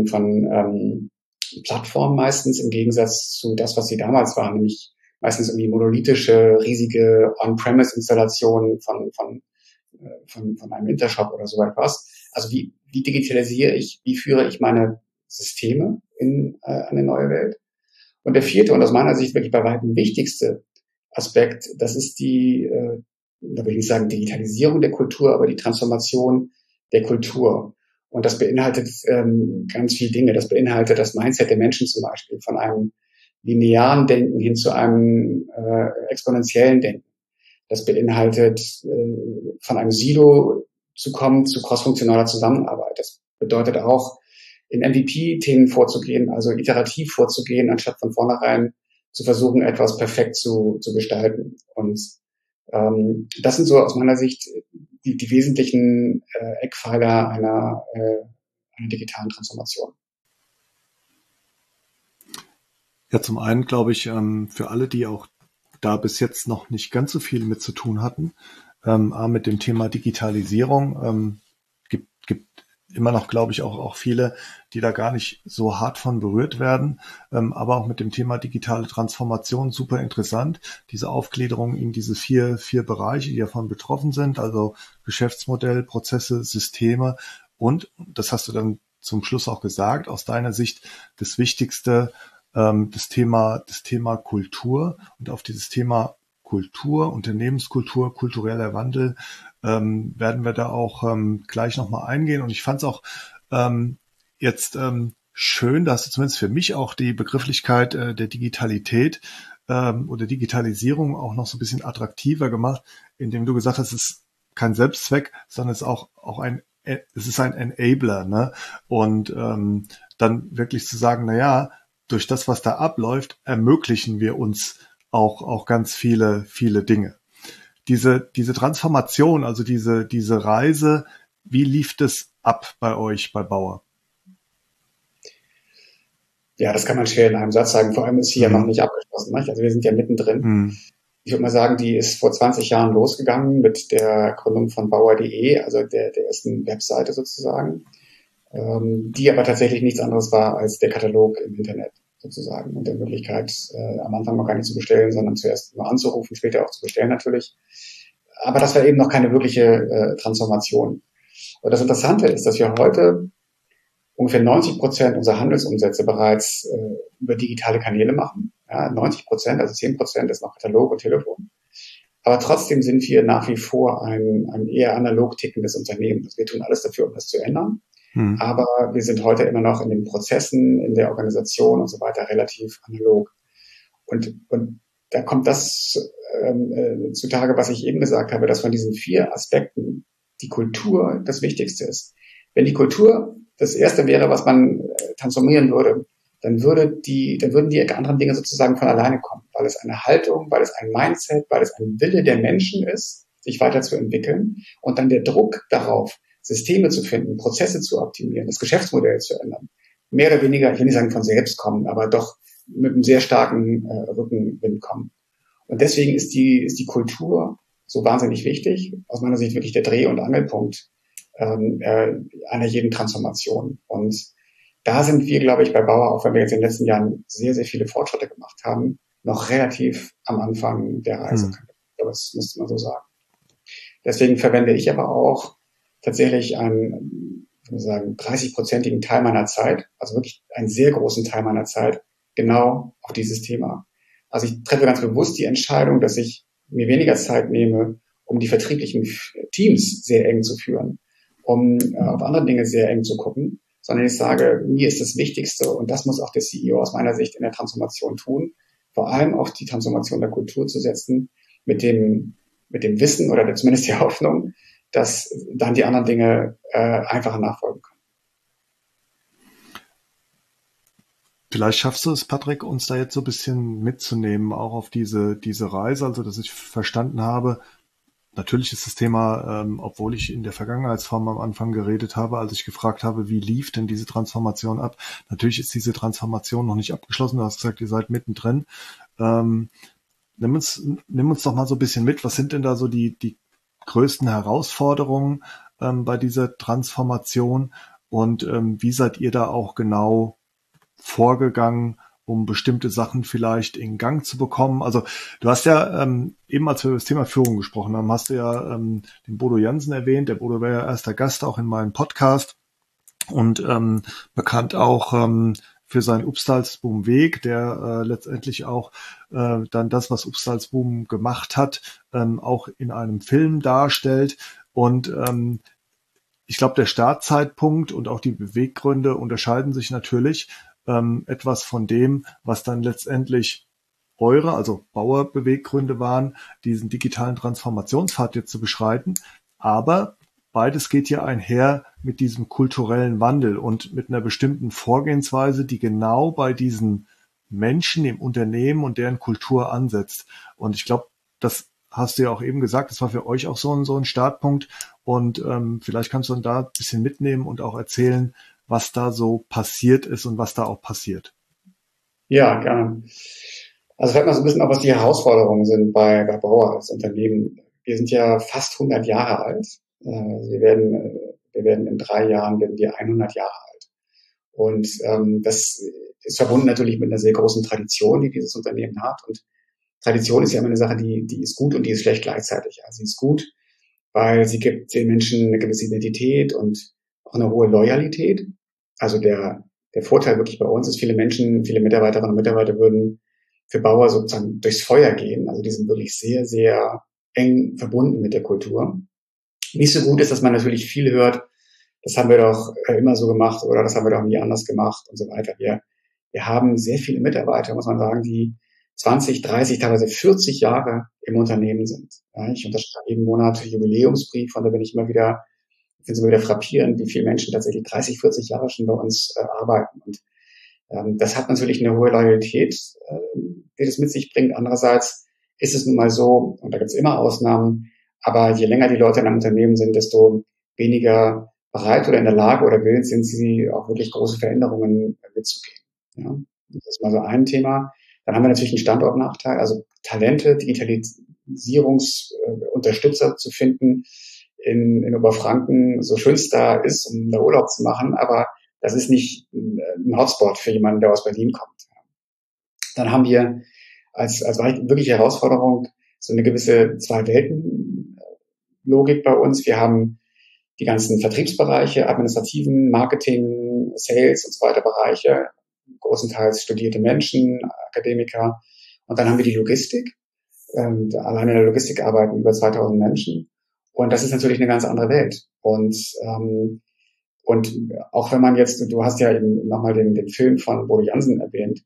Plattformen meistens im Gegensatz zu das, was sie damals waren, nämlich meistens irgendwie monolithische, riesige On-Premise-Installationen von einem Intershop oder so etwas. Also wie digitalisiere ich, wie führe ich meine Systeme in eine neue Welt? Und der vierte und aus meiner Sicht wirklich bei weitem wichtigste Aspekt, das ist da will ich nicht sagen Digitalisierung der Kultur, aber die Transformation der Kultur. Und das beinhaltet ganz viele Dinge. Das beinhaltet das Mindset der Menschen zum Beispiel, von einem linearen Denken hin zu einem exponentiellen Denken. Das beinhaltet, von einem Silo zu kommen zu crossfunktionaler Zusammenarbeit. Das bedeutet auch, in MVP-Themen vorzugehen, also iterativ vorzugehen, anstatt von vornherein zu versuchen, etwas perfekt zu gestalten. Und das sind so aus meiner Sicht die wesentlichen Eckpfeiler einer digitalen Transformation. Ja, zum einen glaube ich, für alle, die auch da bis jetzt noch nicht ganz so viel mit zu tun hatten, mit dem Thema Digitalisierung, gibt immer noch, glaube ich, auch viele, die da gar nicht so hart von berührt werden, aber auch mit dem Thema digitale Transformation super interessant. Diese Aufgliederung in diese vier Bereiche, die davon betroffen sind, also Geschäftsmodell, Prozesse, Systeme und, das hast du dann zum Schluss auch gesagt, aus deiner Sicht das Wichtigste, das Thema Kultur, und auf dieses Thema Kultur, Unternehmenskultur, kultureller Wandel werden wir da auch gleich nochmal eingehen. Und ich fand es auch jetzt schön, dass du zumindest für mich auch die Begrifflichkeit der Digitalität oder Digitalisierung auch noch so ein bisschen attraktiver gemacht, indem du gesagt hast, es ist kein Selbstzweck, sondern es ist auch ein es ist ein Enabler, ne? Und dann wirklich zu sagen, na ja, durch das, was da abläuft, ermöglichen wir uns auch ganz viele Dinge. Diese Transformation, also diese Reise, wie lief das ab bei euch, bei Bauer? Ja, das kann man schwer in einem Satz sagen. Vor allem ist sie ja noch nicht abgeschlossen. Nicht? Also wir sind ja mittendrin. Ich würde mal sagen, die ist vor 20 Jahren losgegangen mit der Gründung von Bauer.de, also der ersten Webseite sozusagen, die aber tatsächlich nichts anderes war als der Katalog im Internet sozusagen und der Möglichkeit, am Anfang noch gar nicht zu bestellen, sondern zuerst nur anzurufen, später auch zu bestellen natürlich. Aber das war eben noch keine wirkliche Transformation. Und das Interessante ist, dass wir heute ungefähr 90% unserer Handelsumsätze bereits über digitale Kanäle machen. Ja, 90%, also 10% ist noch Katalog und Telefon. Aber trotzdem sind wir nach wie vor ein eher analog tickendes Unternehmen. Also wir tun alles dafür, um das zu ändern. Aber wir sind heute immer noch in den Prozessen, in der Organisation und so weiter relativ analog. Und da kommt das zutage, was ich eben gesagt habe, dass von diesen 4 Aspekten die Kultur das Wichtigste ist. Wenn die Kultur das Erste wäre, was man transformieren würde, dann würden die anderen Dinge sozusagen von alleine kommen, weil es eine Haltung, weil es ein Mindset, weil es ein Wille der Menschen ist, sich weiterzuentwickeln und dann der Druck darauf, Systeme zu finden, Prozesse zu optimieren, das Geschäftsmodell zu ändern. Mehr oder weniger, ich will nicht sagen von selbst kommen, aber doch mit einem sehr starken Rückenwind kommen. Und deswegen ist die Kultur so wahnsinnig wichtig. Aus meiner Sicht wirklich der Dreh- und Angelpunkt einer jeden Transformation. Und da sind wir, glaube ich, bei Bauer, auch wenn wir jetzt in den letzten Jahren sehr, sehr viele Fortschritte gemacht haben, noch relativ am Anfang der Reise. Das müsste man so sagen. Deswegen verwende ich aber auch tatsächlich einen, ich würde sagen, 30-prozentigen Teil meiner Zeit, also wirklich einen sehr großen Teil meiner Zeit, genau auf dieses Thema. Also ich treffe ganz bewusst die Entscheidung, dass ich mir weniger Zeit nehme, um die vertrieblichen Teams sehr eng zu führen, um auf andere Dinge sehr eng zu gucken, sondern ich sage, mir ist das Wichtigste, und das muss auch der CEO aus meiner Sicht in der Transformation tun, vor allem auf die Transformation der Kultur zu setzen, mit dem Wissen oder zumindest die Hoffnung, dass dann die anderen Dinge einfacher nachfolgen können. Vielleicht schaffst du es, Patrick, uns da jetzt so ein bisschen mitzunehmen, auch auf diese Reise, also dass ich verstanden habe, natürlich ist das Thema, obwohl ich in der Vergangenheitsform am Anfang geredet habe, als ich gefragt habe, wie lief denn diese Transformation ab, natürlich ist diese Transformation noch nicht abgeschlossen, du hast gesagt, ihr seid mittendrin. Nimm uns doch mal so ein bisschen mit, was sind denn da so die größten Herausforderungen bei dieser Transformation und wie seid ihr da auch genau vorgegangen, um bestimmte Sachen vielleicht in Gang zu bekommen? Also du hast ja eben, als wir über das Thema Führung gesprochen haben, hast du ja den Bodo Jansen erwähnt. Der Bodo war ja erster Gast auch in meinem Podcast und bekannt auch für seinen Upstalsboom-Weg, der letztendlich auch dann das, was Upstalsboom gemacht hat, auch in einem Film darstellt. Und ich glaube, der Startzeitpunkt und auch die Beweggründe unterscheiden sich natürlich etwas von dem, was dann letztendlich eure, also Bauer-Beweggründe waren, diesen digitalen Transformationspfad jetzt zu beschreiten. Aber beides geht ja einher mit diesem kulturellen Wandel und mit einer bestimmten Vorgehensweise, die genau bei diesen Menschen im Unternehmen und deren Kultur ansetzt. Und ich glaube, das hast du ja auch eben gesagt, das war für euch auch so ein Startpunkt. Und vielleicht kannst du dann da ein bisschen mitnehmen und auch erzählen, was da so passiert ist und was da auch passiert. Ja, gerne. Also vielleicht mal so ein bisschen auch, was die Herausforderungen sind bei Bauer als Unternehmen. Wir sind ja fast 100 Jahre alt. Wir werden in 3 Jahren werden wir 100 Jahre alt. Und das ist verbunden natürlich mit einer sehr großen Tradition, die dieses Unternehmen hat. Und Tradition ist ja immer eine Sache, die ist gut und die ist schlecht gleichzeitig. Also sie ist gut, weil sie gibt den Menschen eine gewisse Identität und auch eine hohe Loyalität. Also der Vorteil wirklich bei uns ist, viele Mitarbeiterinnen und Mitarbeiter würden für Bauer sozusagen durchs Feuer gehen. Also die sind wirklich sehr, sehr eng verbunden mit der Kultur. Nicht so gut ist, dass man natürlich viel hört, das haben wir doch immer so gemacht oder das haben wir doch nie anders gemacht und so weiter. Wir haben sehr viele Mitarbeiter, muss man sagen, die 20, 30, teilweise 40 Jahre im Unternehmen sind. Ja, ich unterschreibe jeden Monat Jubiläumsbrief und da bin ich immer wieder finde es immer wieder frappierend, wie viele Menschen tatsächlich 30, 40 Jahre schon bei uns arbeiten. Und das hat natürlich eine hohe Loyalität, die das mit sich bringt. Andererseits ist es nun mal so, und da gibt es immer Ausnahmen, aber je länger die Leute in einem Unternehmen sind, desto weniger bereit oder in der Lage oder willens sind sie, auch wirklich große Veränderungen mitzugehen. Ja, das ist mal so ein Thema. Dann haben wir natürlich einen Standortnachteil, also Talente, Digitalisierungsunterstützer zu finden in Oberfranken, so schön es da ist, um da Urlaub zu machen, aber das ist nicht ein Hotspot für jemanden, der aus Berlin kommt. Dann haben wir als wirkliche Herausforderung so eine gewisse Zwei-Welten-Logik bei uns. Wir haben die ganzen Vertriebsbereiche, administrativen, Marketing, Sales und so weiter Bereiche, großenteils studierte Menschen, Akademiker. Und dann haben wir die Logistik. Allein in der Logistik arbeiten über 2000 Menschen. Und das ist natürlich eine ganz andere Welt. Und auch wenn man jetzt, du hast ja eben nochmal den Film von Bodo Jansen erwähnt,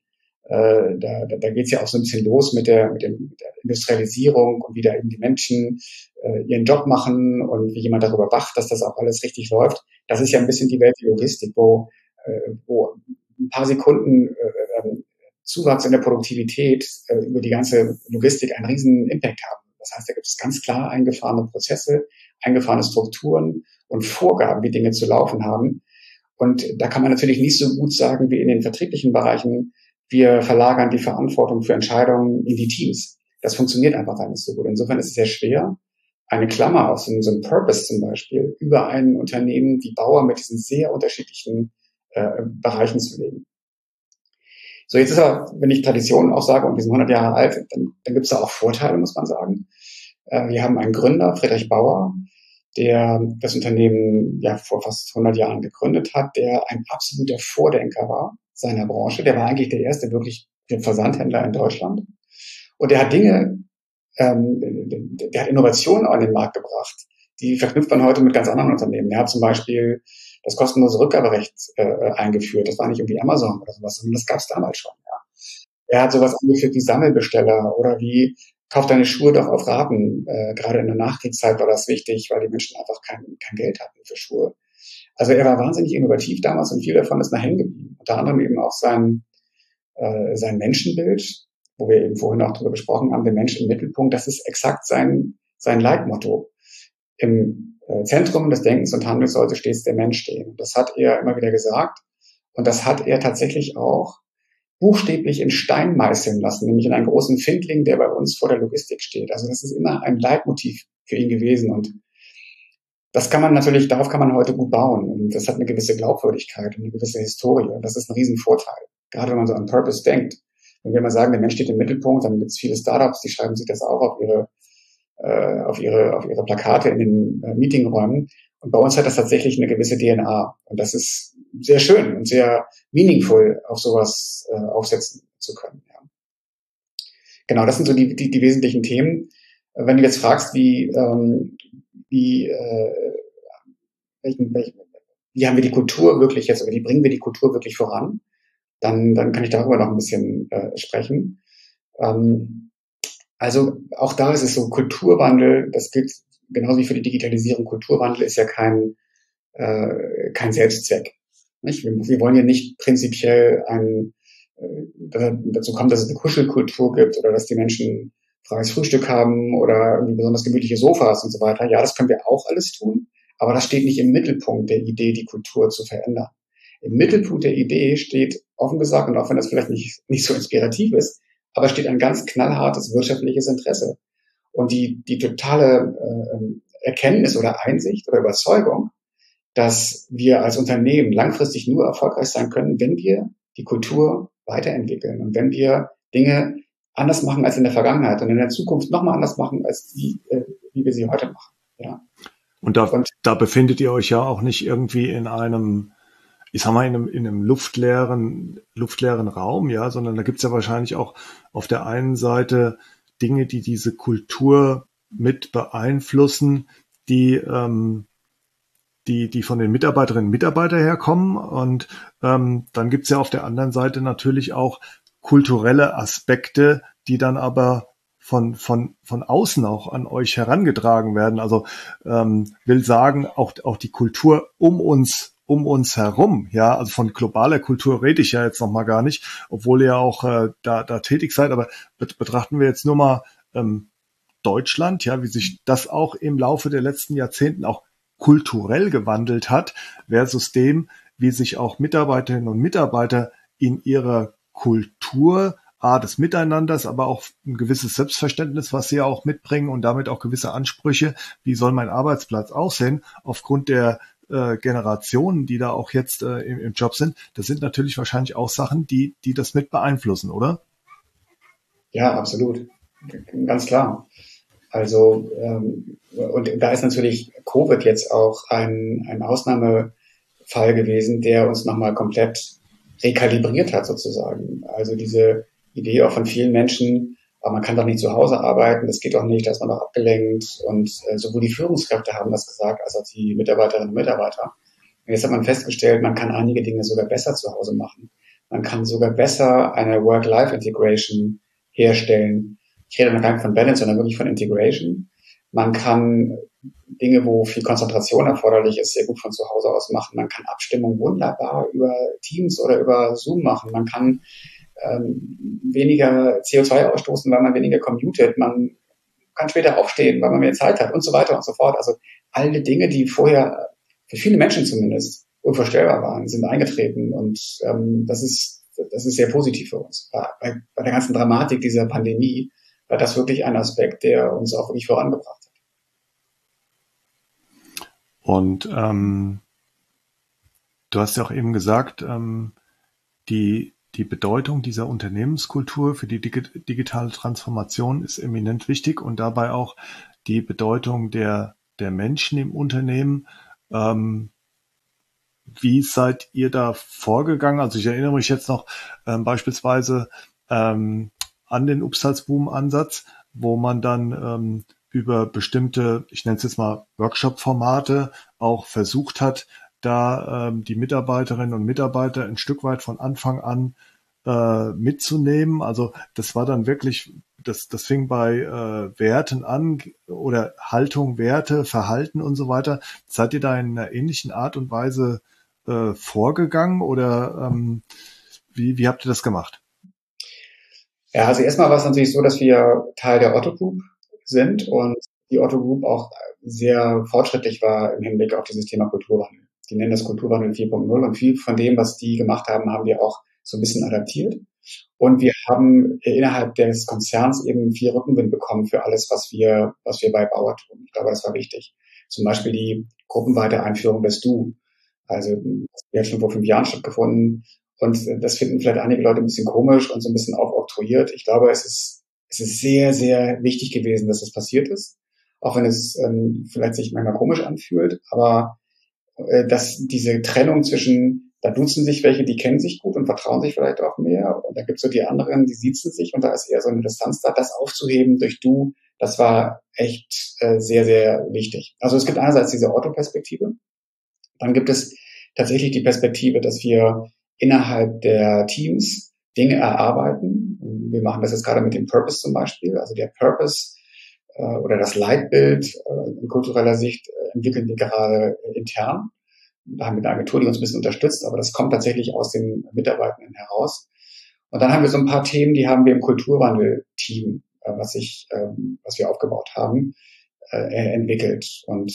da geht's ja auch so ein bisschen los mit der Industrialisierung und wie da eben die Menschen ihren Job machen und wie jemand darüber wacht, dass das auch alles richtig läuft. Das ist ja ein bisschen die Welt der Logistik, wo ein paar Sekunden Zuwachs in der Produktivität über die ganze Logistik einen riesen Impact haben. Das heißt, da gibt es ganz klar eingefahrene Prozesse, eingefahrene Strukturen und Vorgaben, wie Dinge zu laufen haben. Und da kann man natürlich nicht so gut sagen wie in den vertrieblichen Bereichen, wir verlagern die Verantwortung für Entscheidungen in die Teams. Das funktioniert einfach da nicht so gut. Insofern ist es sehr schwer, eine Klammer aus so einem Purpose zum Beispiel über ein Unternehmen wie Bauer mit diesen sehr unterschiedlichen Bereichen zu legen. So, jetzt ist aber, wenn ich Tradition auch sage und wir sind 100 Jahre alt, dann gibt es da auch Vorteile, muss man sagen. Wir haben einen Gründer, Friedrich Bauer, der das Unternehmen ja vor fast 100 Jahren gegründet hat, der ein absoluter Vordenker war seiner Branche. Der war eigentlich der erste wirklich der Versandhändler in Deutschland. Und der hat Dinge, der hat Innovationen an den Markt gebracht, die verknüpft man heute mit ganz anderen Unternehmen. Er hat zum Beispiel das kostenlose Rückgaberecht eingeführt. Das war nicht irgendwie Amazon oder sowas, sondern das gab es damals schon. Ja. Er hat sowas eingeführt wie Sammelbesteller oder wie kauf deine Schuhe doch auf Raten. Gerade in der Nachkriegszeit war das wichtig, weil die Menschen einfach kein Geld hatten für Schuhe. Also er war wahnsinnig innovativ damals und viel davon ist nach hängen geblieben. Unter anderem eben auch sein Menschenbild, wo wir eben vorhin auch darüber gesprochen haben, der Mensch im Mittelpunkt, das ist exakt sein Leitmotto. Im Zentrum des Denkens und Handelns sollte stets der Mensch stehen. Das hat er immer wieder gesagt und das hat er tatsächlich auch buchstäblich in Stein meißeln lassen, nämlich in einen großen Findling, der bei uns vor der Logistik steht. Also das ist immer ein Leitmotiv für ihn gewesen und darauf kann man heute gut bauen und das hat eine gewisse Glaubwürdigkeit und eine gewisse Historie und das ist ein Riesenvorteil, gerade wenn man so an Purpose denkt. Wenn wir mal sagen, der Mensch steht im Mittelpunkt, dann gibt es viele Startups, die schreiben sich das auch auf ihre Plakate in den Meetingräumen. Und bei uns hat das tatsächlich eine gewisse DNA. Und das ist sehr schön und sehr meaningful, auf sowas aufsetzen zu können. Ja. Genau, das sind so die wesentlichen Themen. Wenn du jetzt fragst, wie haben wir die Kultur wirklich jetzt, oder wie bringen wir die Kultur wirklich voran, dann kann ich darüber noch ein bisschen sprechen. Also auch da ist es so, Kulturwandel, das gilt genauso wie für die Digitalisierung, Kulturwandel ist ja kein Selbstzweck. Nicht? Wir wollen ja nicht prinzipiell dazu kommen, dass es eine Kuschelkultur gibt oder dass die Menschen freies Frühstück haben oder irgendwie besonders gemütliche Sofas und so weiter. Ja, das können wir auch alles tun, aber das steht nicht im Mittelpunkt der Idee, die Kultur zu verändern. Im Mittelpunkt der Idee steht, offen gesagt, und auch wenn das vielleicht nicht so inspirativ ist, aber steht ein ganz knallhartes wirtschaftliches Interesse. Und die totale Erkenntnis oder Einsicht oder Überzeugung, dass wir als Unternehmen langfristig nur erfolgreich sein können, wenn wir die Kultur weiterentwickeln und wenn wir Dinge anders machen als in der Vergangenheit und in der Zukunft nochmal anders machen, als wie wir sie heute machen. Ja. Und da befindet ihr euch ja auch nicht irgendwie in einem, ich sag mal, in einem luftleeren Raum, ja, sondern da gibt's ja wahrscheinlich auch auf der einen Seite Dinge, die diese Kultur mit beeinflussen, die von den Mitarbeiterinnen und Mitarbeitern herkommen. Und dann gibt's ja auf der anderen Seite natürlich auch kulturelle Aspekte, die dann aber von außen auch an euch herangetragen werden. Also will sagen, auch die Kultur um uns herum, ja, also von globaler Kultur rede ich ja jetzt noch mal gar nicht, obwohl ihr auch da tätig seid, aber betrachten wir jetzt nur mal Deutschland, ja, wie sich das auch im Laufe der letzten Jahrzehnten auch kulturell gewandelt hat, versus dem, wie sich auch Mitarbeiterinnen und Mitarbeiter in ihrer Kultur des Miteinanders, aber auch ein gewisses Selbstverständnis, was sie ja auch mitbringen und damit auch gewisse Ansprüche, wie soll mein Arbeitsplatz aussehen, aufgrund der Generationen, die da auch jetzt im Job sind. Das sind natürlich wahrscheinlich auch Sachen, die das mit beeinflussen, oder? Ja, absolut. Ganz klar. Also, und da ist natürlich Covid jetzt auch ein Ausnahmefall gewesen, der uns nochmal komplett rekalibriert hat sozusagen. Also diese Idee auch von vielen Menschen, aber man kann doch nicht zu Hause arbeiten, das geht doch nicht, da ist man doch abgelenkt. Und sowohl die Führungskräfte haben das gesagt, als auch die Mitarbeiterinnen und Mitarbeiter. Und jetzt hat man festgestellt, man kann einige Dinge sogar besser zu Hause machen. Man kann sogar besser eine Work-Life-Integration herstellen. Ich rede noch gar nicht von Balance, sondern wirklich von Integration. Man kann Dinge, wo viel Konzentration erforderlich ist, sehr gut von zu Hause aus machen. Man kann Abstimmung wunderbar über Teams oder über Zoom machen. Man kann weniger CO2 ausstoßen, weil man weniger commutet. Man kann später aufstehen, weil man mehr Zeit hat und so weiter und so fort. Also alle Dinge, die vorher für viele Menschen zumindest unvorstellbar waren, sind eingetreten. Und das ist sehr positiv für uns. Bei der ganzen Dramatik dieser Pandemie war das wirklich ein Aspekt, der uns auch wirklich vorangebracht hat. Und du hast ja auch eben gesagt, die Bedeutung dieser Unternehmenskultur für die digitale Transformation ist eminent wichtig und dabei auch die Bedeutung der Menschen im Unternehmen. Wie seid ihr da vorgegangen? Also ich erinnere mich jetzt noch beispielsweise an den Upsalzboom-Ansatz, wo man dann über bestimmte, ich nenne es jetzt mal Workshop-Formate, auch versucht hat, da die Mitarbeiterinnen und Mitarbeiter ein Stück weit von Anfang an mitzunehmen. Also das war dann wirklich, das fing bei Werten an oder Haltung, Werte, Verhalten und so weiter. Seid ihr da in einer ähnlichen Art und Weise vorgegangen oder wie habt ihr das gemacht? Ja, also erstmal war es natürlich so, dass wir Teil der Otto Group sind und die Otto Group auch sehr fortschrittlich war im Hinblick auf dieses Thema Kulturwandel. Die nennen das Kulturwandel 4.0 und viel von dem, was die gemacht haben, haben wir auch so ein bisschen adaptiert. Und wir haben innerhalb des Konzerns eben viel Rückenwind bekommen für alles, was wir bei Bauer tun. Ich glaube, das war wichtig. Zum Beispiel die gruppenweite Einführung des Du. Also, die hat schon vor 5 Jahren stattgefunden. Und das finden vielleicht einige Leute ein bisschen komisch und so ein bisschen aufoktroyiert. Ich glaube, es ist sehr, sehr wichtig gewesen, dass das passiert ist. Auch wenn es vielleicht sich manchmal komisch anfühlt. Aber dass diese Trennung zwischen, da duzen sich welche, die kennen sich gut und vertrauen sich vielleicht auch mehr. Und da gibt's so die anderen, die siezen sich und da ist eher so eine Distanz da. Das aufzuheben durch Du, das war echt sehr, sehr wichtig. Also es gibt einerseits diese Otto-Perspektive. Dann gibt es tatsächlich die Perspektive, dass wir innerhalb der Teams Dinge erarbeiten. Wir machen das jetzt gerade mit dem Purpose zum Beispiel. Also der Purpose oder das Leitbild in kultureller Sicht entwickeln wir gerade intern. Da haben wir eine Agentur, die uns ein bisschen unterstützt, aber das kommt tatsächlich aus den Mitarbeitenden heraus. Und dann haben wir so ein paar Themen, die haben wir im Kulturwandel-Team, was wir aufgebaut haben, entwickelt. Und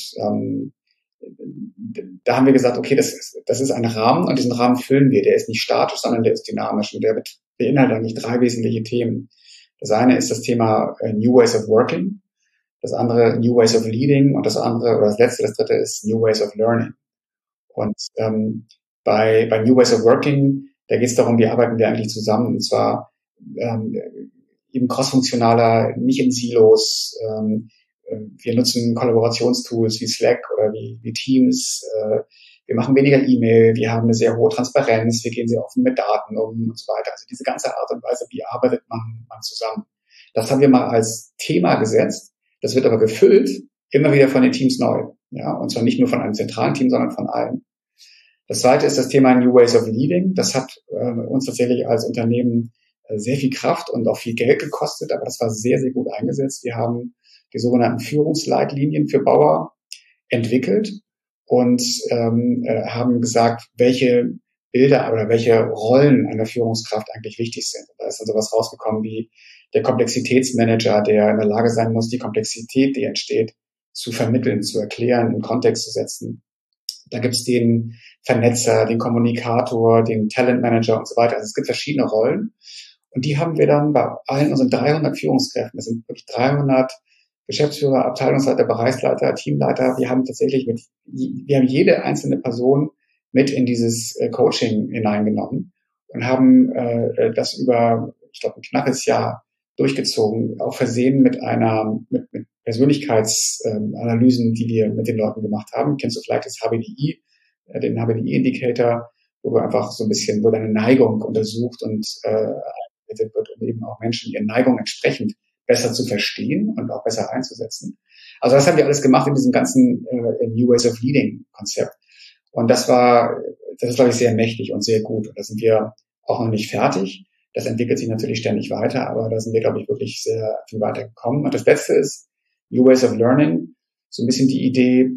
da haben wir gesagt, okay, das ist ein Rahmen und diesen Rahmen füllen wir. Der ist nicht statisch, sondern der ist dynamisch und der beinhaltet eigentlich 3 wesentliche Themen. Das eine ist das Thema New Ways of Working, das andere New Ways of Leading und das dritte ist New Ways of Learning. Und bei New Ways of Working, da geht es darum, wie arbeiten wir eigentlich zusammen und zwar eben crossfunktionaler, nicht in Silos. Wir nutzen Kollaborationstools wie Slack oder wie Teams. Wir machen weniger E-Mail. Wir haben eine sehr hohe Transparenz. Wir gehen sehr offen mit Daten um und so weiter. Also diese ganze Art und Weise, wie arbeitet man zusammen. Das haben wir mal als Thema gesetzt. Das wird aber gefüllt immer wieder von den Teams neu. Ja, und zwar nicht nur von einem zentralen Team, sondern von allen. Das zweite ist das Thema New Ways of Leading. Das hat uns tatsächlich als Unternehmen sehr viel Kraft und auch viel Geld gekostet, aber das war sehr, sehr gut eingesetzt. Wir haben die sogenannten Führungsleitlinien für Bauer entwickelt und haben gesagt, welche Bilder oder welche Rollen einer Führungskraft eigentlich wichtig sind. Und da ist dann sowas rausgekommen wie der Komplexitätsmanager, der in der Lage sein muss, die Komplexität, die entsteht, zu vermitteln, zu erklären, in Kontext zu setzen. Da gibt's den Vernetzer, den Kommunikator, den Talentmanager und so weiter. Also es gibt verschiedene Rollen. Und die haben wir dann bei allen unseren 300 Führungskräften, das sind wirklich 300 Geschäftsführer, Abteilungsleiter, Bereichsleiter, Teamleiter. Wir haben tatsächlich wir haben jede einzelne Person mit in dieses Coaching hineingenommen und haben das über, ich glaube, ein knappes Jahr durchgezogen, auch versehen mit mit Persönlichkeitsanalysen, die wir mit den Leuten gemacht haben. Kennst du vielleicht das HBDI, den HBDI-Indicator, wo du einfach so ein bisschen, wo deine Neigung untersucht und wird, um eben auch Menschen ihren Neigungen entsprechend besser zu verstehen und auch besser einzusetzen. Also das haben wir alles gemacht in diesem ganzen New Ways of Leading Konzept. Und das ist, glaube ich, sehr mächtig und sehr gut. Und da sind wir auch noch nicht fertig. Das entwickelt sich natürlich ständig weiter, aber da sind wir, glaube ich, wirklich sehr viel weiter gekommen. Und das Letzte ist New Ways of Learning. So ein bisschen die Idee,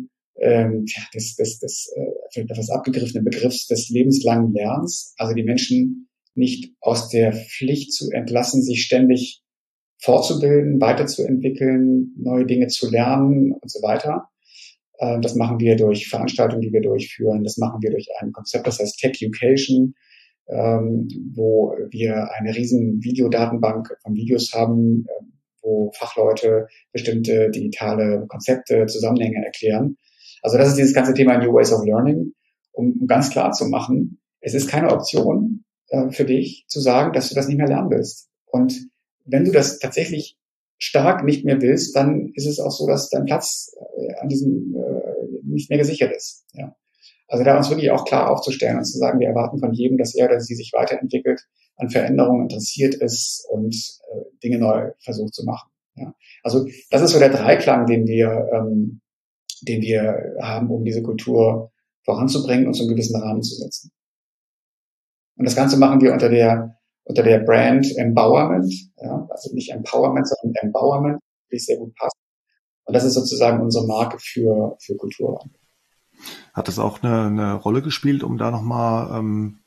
des abgegriffenen Begriffs des lebenslangen Lernens. Also die Menschen nicht aus der Pflicht zu entlassen, sich ständig fortzubilden, weiterzuentwickeln, neue Dinge zu lernen und so weiter. Das machen wir durch Veranstaltungen, die wir durchführen. Das machen wir durch ein Konzept, das heißt Tech-Education, wo wir eine riesen Videodatenbank von Videos haben, wo Fachleute bestimmte digitale Konzepte, Zusammenhänge erklären. Also das ist dieses ganze Thema New Ways of Learning, um ganz klar zu machen, es ist keine Option für dich zu sagen, dass du das nicht mehr lernen willst. Und wenn du das tatsächlich stark nicht mehr willst, dann ist es auch so, dass dein Platz an diesem nicht mehr gesichert ist. Ja. Also da uns wirklich auch klar aufzustellen und zu sagen, wir erwarten von jedem, dass er oder sie sich weiterentwickelt, an Veränderungen interessiert ist und Dinge neu versucht zu machen. Ja. Also das ist so der Dreiklang, den wir haben, um diese Kultur voranzubringen und so einen gewissen Rahmen zu setzen. Und das Ganze machen wir unter der Brand Empowerment, ja, also nicht Empowerment, sondern Empowerment, die sehr gut passt. Und das ist sozusagen unsere Marke für Kulturwandel. Hat das auch eine Rolle gespielt, um da nochmal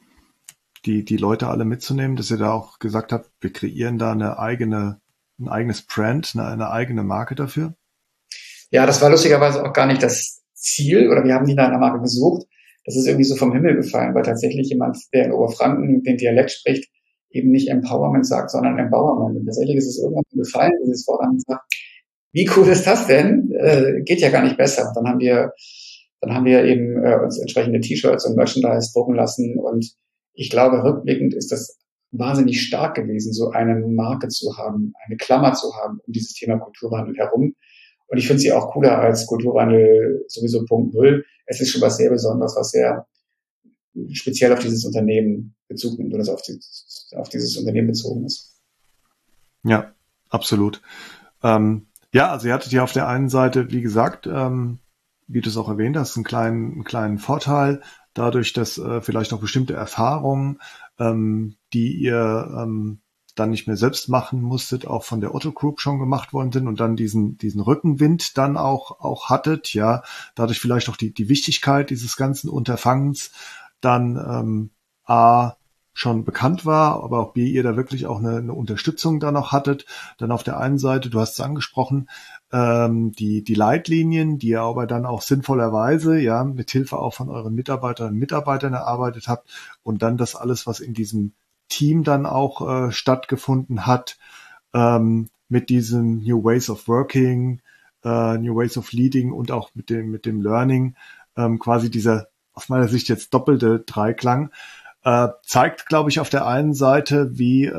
die Leute alle mitzunehmen, dass ihr da auch gesagt habt, wir kreieren da ein eigenes Brand, eine eigene Marke dafür? Ja, das war lustigerweise auch gar nicht das Ziel, oder wir haben nie nach einer Marke gesucht. Das ist irgendwie so vom Himmel gefallen, weil tatsächlich jemand, der in Oberfranken den Dialekt spricht, eben nicht Empowerment sagt, sondern Empowerment. Und tatsächlich ist es irgendwann gefallen, dieses Wort, und gesagt, wie cool ist das denn? Geht ja gar nicht besser. Und dann haben wir eben uns entsprechende T-Shirts und Merchandise drucken lassen. Und ich glaube, rückblickend ist das wahnsinnig stark gewesen, so eine Marke zu haben, eine Klammer zu haben um dieses Thema Kulturwandel herum. Und ich finde sie auch cooler als Kulturwandel sowieso Punkt Null. Es ist schon was sehr Besonderes, was sehr speziell auf dieses Unternehmen Bezug nimmt oder auf dieses Unternehmen bezogen ist. Ja, absolut. Ja, also ihr hattet ja auf der einen Seite, wie gesagt, wie du es auch erwähnt hast, einen kleinen Vorteil, dadurch, dass vielleicht auch bestimmte Erfahrungen, die ihr dann nicht mehr selbst machen musstet, auch von der Otto Group schon gemacht worden sind und dann diesen Rückenwind dann auch hattet, ja, dadurch vielleicht auch die Wichtigkeit dieses ganzen Unterfangens dann A schon bekannt war, aber auch B, ihr da wirklich auch eine Unterstützung dann noch hattet. Dann auf der einen Seite, du hast es angesprochen, die Leitlinien, die ihr aber dann auch sinnvollerweise, ja, mit Hilfe auch von euren Mitarbeiterinnen und Mitarbeitern erarbeitet habt und dann das alles, was in diesem Team dann auch stattgefunden hat, mit diesen New Ways of Working, New Ways of Leading und auch mit dem Learning, quasi dieser aus meiner Sicht jetzt doppelte Dreiklang, zeigt, glaube ich, auf der einen Seite, wie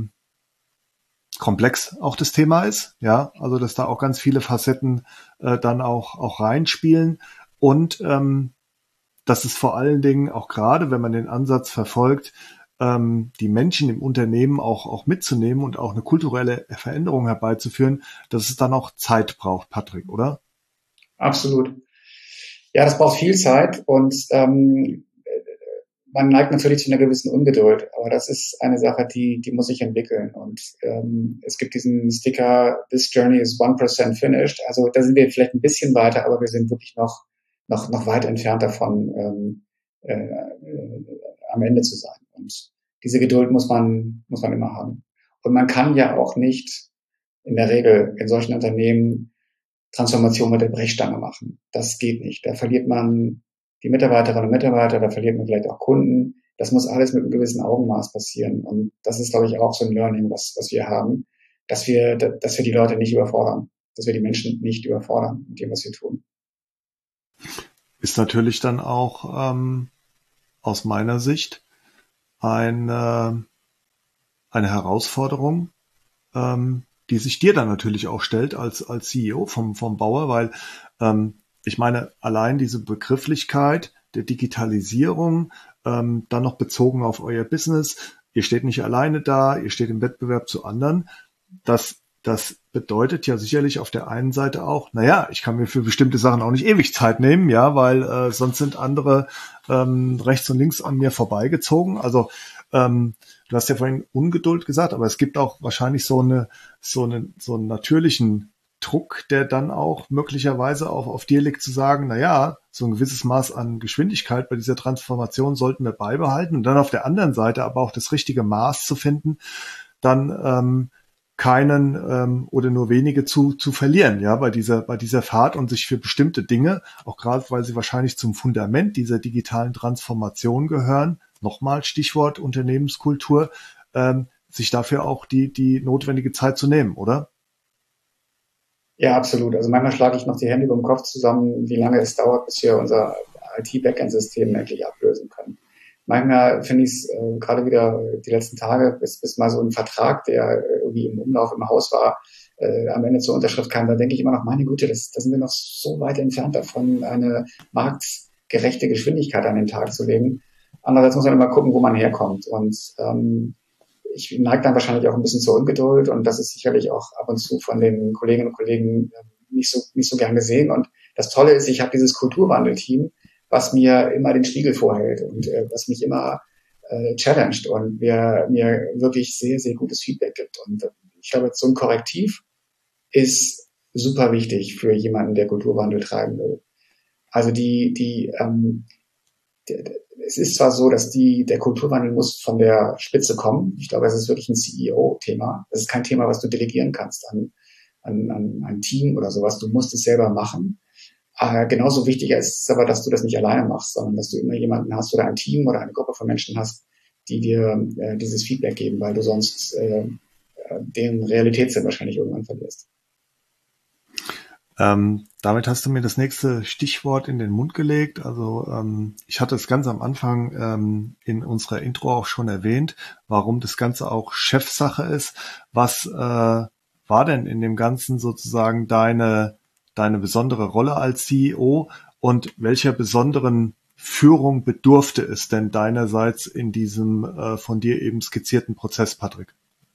komplex auch das Thema ist, ja, also dass da auch ganz viele Facetten dann auch reinspielen und dass es vor allen Dingen auch gerade, wenn man den Ansatz verfolgt, die Menschen im Unternehmen auch mitzunehmen und auch eine kulturelle Veränderung herbeizuführen, dass es dann auch Zeit braucht, Patrick, oder? Absolut. Ja, das braucht viel Zeit und man neigt natürlich zu einer gewissen Ungeduld, aber das ist eine Sache, die muss sich entwickeln. Und es gibt diesen Sticker, "This journey is 1% finished." Also da sind wir vielleicht ein bisschen weiter, aber wir sind wirklich noch weit entfernt davon, am Ende zu sein. Und diese Geduld muss man immer haben. Und man kann ja auch nicht in der Regel in solchen Unternehmen Transformation mit der Brechstange machen. Das geht nicht. Da verliert man die Mitarbeiterinnen und Mitarbeiter, da verliert man vielleicht auch Kunden. Das muss alles mit einem gewissen Augenmaß passieren. Und das ist, glaube ich, auch so ein Learning, was wir haben, dass wir die Leute nicht überfordern, dass wir die Menschen nicht überfordern mit dem, was wir tun. Ist natürlich dann auch aus meiner Sicht eine Herausforderung, die sich dir dann natürlich auch stellt als CEO vom Bauer, weil ich meine, allein diese Begrifflichkeit der Digitalisierung, dann noch bezogen auf euer Business, ihr steht nicht alleine da, ihr steht im Wettbewerb zu anderen, das bedeutet ja sicherlich auf der einen Seite auch, naja, ich kann mir für bestimmte Sachen auch nicht ewig Zeit nehmen, ja, weil sonst sind andere rechts und links an mir vorbeigezogen. Also du hast ja vorhin Ungeduld gesagt, aber es gibt auch wahrscheinlich so einen natürlichen Druck, der dann auch möglicherweise auch auf dir liegt, zu sagen, naja, so ein gewisses Maß an Geschwindigkeit bei dieser Transformation sollten wir beibehalten und dann auf der anderen Seite aber auch das richtige Maß zu finden, dann keinen oder nur wenige zu verlieren, ja, bei dieser Fahrt und sich für bestimmte Dinge, auch gerade weil sie wahrscheinlich zum Fundament dieser digitalen Transformation gehören, nochmal Stichwort Unternehmenskultur, sich dafür auch die notwendige Zeit zu nehmen, oder? Ja, absolut. Also manchmal schlage ich noch die Hände über dem Kopf zusammen, wie lange es dauert, bis wir unser IT-Backend-System endlich ablösen können. Manchmal finde ich es gerade wieder die letzten Tage, bis mal so ein Vertrag, der irgendwie im Umlauf im Haus war, am Ende zur Unterschrift kam, da denke ich immer noch, meine Güte, da sind wir noch so weit entfernt davon, eine marktgerechte Geschwindigkeit an den Tag zu legen. Andererseits muss man immer gucken, wo man herkommt. Und ich neige dann wahrscheinlich auch ein bisschen zur Ungeduld und das ist sicherlich auch ab und zu von den Kolleginnen und Kollegen nicht so gern gesehen. Und das Tolle ist, ich habe dieses Kulturwandel-Team, was mir immer den Spiegel vorhält und was mich immer challenged und mir wirklich sehr, sehr gutes Feedback gibt. Und ich glaube, so ein Korrektiv ist super wichtig für jemanden, der Kulturwandel treiben will. Also es ist zwar so, dass der Kulturwandel muss von der Spitze kommen. Ich glaube, es ist wirklich ein CEO-Thema. Es ist kein Thema, was du delegieren kannst an ein Team oder sowas. Du musst es selber machen. Genauso wichtig ist es aber, dass du das nicht alleine machst, sondern dass du immer jemanden hast oder ein Team oder eine Gruppe von Menschen hast, die dir dieses Feedback geben, weil du sonst den Realitätssinn wahrscheinlich irgendwann verlierst. Damit hast du mir das nächste Stichwort in den Mund gelegt. Also ich hatte es ganz am Anfang in unserer Intro auch schon erwähnt, warum das Ganze auch Chefsache ist. Was war denn in dem Ganzen sozusagen deine besondere Rolle als CEO und welcher besonderen Führung bedurfte es denn deinerseits in diesem von dir eben skizzierten Prozess, Patrick?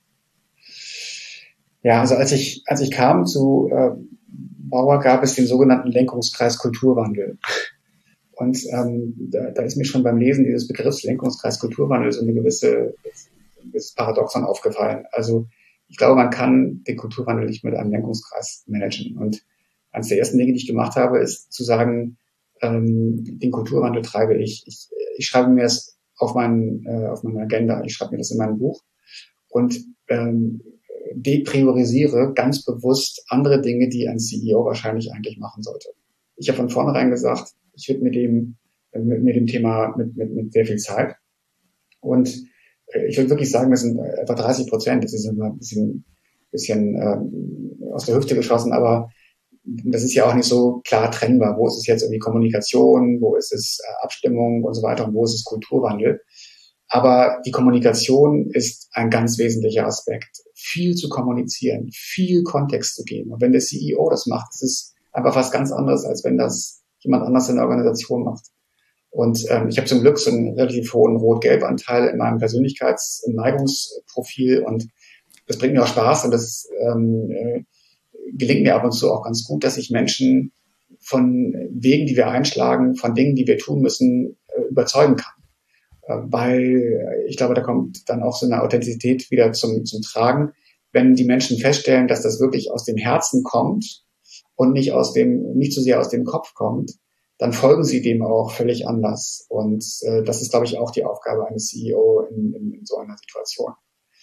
Ja, also als ich kam zu Bauer, gab es den sogenannten Lenkungskreis Kulturwandel. Und da ist mir schon beim Lesen dieses Begriffs Lenkungskreis Kulturwandel so ein gewisses Paradoxon aufgefallen. Also ich glaube, man kann den Kulturwandel nicht mit einem Lenkungskreis managen. Und eines der ersten Dinge, die ich gemacht habe, ist zu sagen, den Kulturwandel treibe ich. Ich schreibe mir das auf meine Agenda, ich schreibe mir das in mein Buch und depriorisiere ganz bewusst andere Dinge, die ein CEO wahrscheinlich eigentlich machen sollte. Ich habe von vornherein gesagt, ich widme dem Thema mit sehr viel Zeit. Und ich würde wirklich sagen, das sind etwa 30%. Das ist immer ein bisschen aus der Hüfte geschossen, aber das ist ja auch nicht so klar trennbar. Wo ist es jetzt irgendwie Kommunikation, wo ist es Abstimmung und so weiter und wo ist es Kulturwandel? Aber die Kommunikation ist ein ganz wesentlicher Aspekt. Viel zu kommunizieren, viel Kontext zu geben. Und wenn der CEO das macht, ist es einfach was ganz anderes, als wenn das jemand anders in der Organisation macht. Und ich habe zum Glück so einen relativ hohen Rot-Gelb-Anteil in meinem Neigungsprofil und das bringt mir auch Spaß und das gelingt mir ab und zu auch ganz gut, dass ich Menschen von Wegen, die wir einschlagen, von Dingen, die wir tun müssen, überzeugen kann. weil ich glaube, da kommt dann auch so eine Authentizität wieder zum Tragen, wenn die Menschen feststellen, dass das wirklich aus dem Herzen kommt und nicht so sehr aus dem Kopf kommt, dann folgen sie dem auch völlig anders. Und das ist, glaube ich, auch die Aufgabe eines CEO in so einer Situation.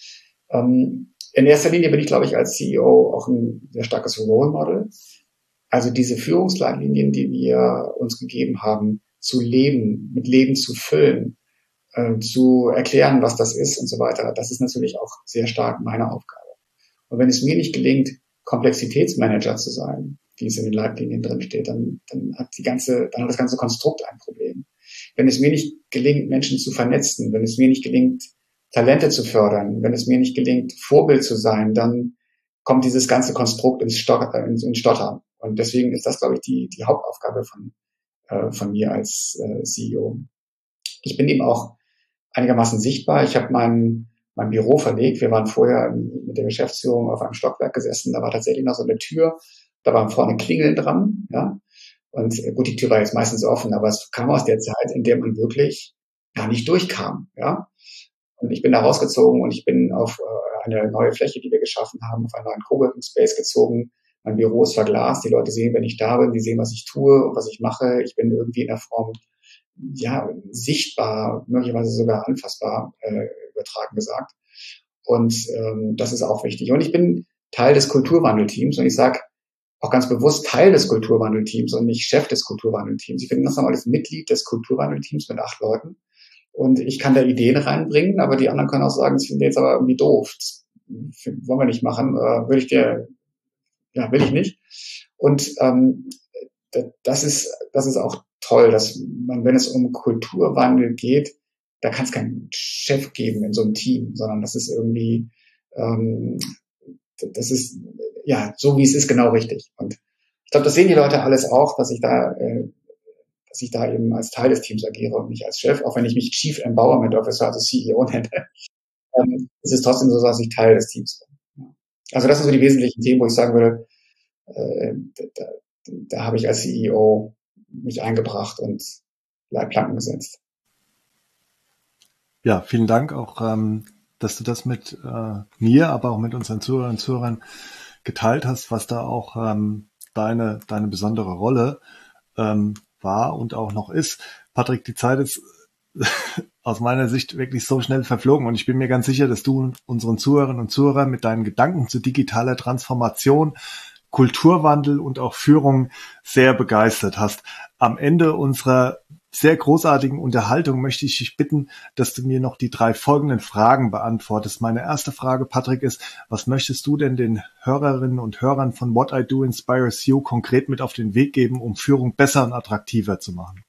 In erster Linie bin ich, glaube ich, als CEO auch ein sehr starkes Role Model. Also diese Führungsleitlinien, die wir uns gegeben haben, zu leben, mit Leben zu füllen, zu erklären, was das ist und so weiter, das ist natürlich auch sehr stark meine Aufgabe. Und wenn es mir nicht gelingt, Komplexitätsmanager zu sein, wie es in den Leitlinien drin steht, dann hat das ganze Konstrukt ein Problem. Wenn es mir nicht gelingt, Menschen zu vernetzen, wenn es mir nicht gelingt, Talente zu fördern, wenn es mir nicht gelingt, Vorbild zu sein, dann kommt dieses ganze Konstrukt ins Stottern. Und deswegen ist das, glaube ich, die Hauptaufgabe von mir als CEO. Ich bin eben auch einigermaßen sichtbar. Ich habe mein Büro verlegt. Wir waren vorher mit der Geschäftsführung auf einem Stockwerk gesessen. Da war tatsächlich noch so eine Tür. Da waren vorne Klingeln dran. Ja. Und gut, die Tür war jetzt meistens offen, aber es kam aus der Zeit, in der man wirklich gar nicht durchkam. Ja. Und ich bin da rausgezogen und ich bin auf eine neue Fläche, die wir geschaffen haben, auf einen neuen Coworking Space gezogen. Mein Büro ist verglast. Die Leute sehen, wenn ich da bin, die sehen, was ich tue und was ich mache. Ich bin irgendwie in der Form sichtbar, möglicherweise sogar anfassbar, übertragen gesagt. Und das ist auch wichtig. Und ich bin Teil des Kulturwandelteams und ich sage auch ganz bewusst Teil des Kulturwandelteams und nicht Chef des Kulturwandelteams. Ich bin ganz normales Mitglied des Kulturwandelteams mit 8 Leuten und ich kann da Ideen reinbringen, aber die anderen können auch sagen, das finde ich jetzt aber irgendwie doof. Das wollen wir nicht machen, will ich nicht. Und das ist auch toll, dass man, wenn es um Kulturwandel geht, da kann es keinen Chef geben in so einem Team, sondern das ist irgendwie, das ist so wie es ist, genau richtig. Und ich glaube, das sehen die Leute alles auch, dass ich da eben als Teil des Teams agiere und nicht als Chef, auch wenn ich mich Chief Empowerment Officer, also CEO nenne. Es ist trotzdem so, dass ich Teil des Teams bin. Also das sind so die wesentlichen Themen, wo ich sagen würde, da habe ich als CEO mich eingebracht und Leitplanken gesetzt. Ja, vielen Dank auch, dass du das mit mir, aber auch mit unseren Zuhörern und Zuhörern geteilt hast, was da auch deine besondere Rolle war und auch noch ist. Patrick, die Zeit ist aus meiner Sicht wirklich so schnell verflogen und ich bin mir ganz sicher, dass du unseren Zuhörerinnen und Zuhörern mit deinen Gedanken zu digitaler Transformation, Kulturwandel und auch Führung sehr begeistert hast. Am Ende unserer sehr großartigen Unterhaltung möchte ich dich bitten, dass du mir noch die 3 folgenden Fragen beantwortest. Meine erste Frage, Patrick, ist, was möchtest du denn den Hörerinnen und Hörern von What I Do Inspires You konkret mit auf den Weg geben, um Führung besser und attraktiver zu machen?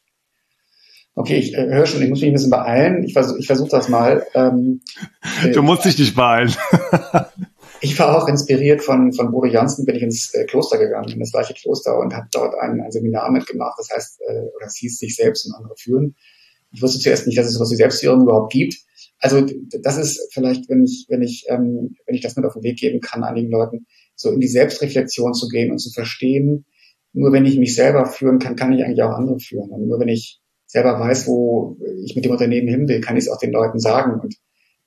Okay, ich höre schon, ich muss mich ein bisschen beeilen. Ich versuche das mal. Du musst dich nicht beeilen. Ich war auch inspiriert von Bodo Jansen, bin ich ins Kloster gegangen, in das gleiche Kloster und habe dort ein Seminar mitgemacht. Das heißt, oder es hieß sich selbst und andere führen. Ich wusste zuerst nicht, dass es sowas wie Selbstführung überhaupt gibt. Also das ist vielleicht, wenn ich das mit auf den Weg geben kann, einigen Leuten, so in die Selbstreflexion zu gehen und zu verstehen, nur wenn ich mich selber führen kann, kann ich eigentlich auch andere führen. Und nur wenn ich selber weiß, wo ich mit dem Unternehmen hin will, kann ich es auch den Leuten sagen. Und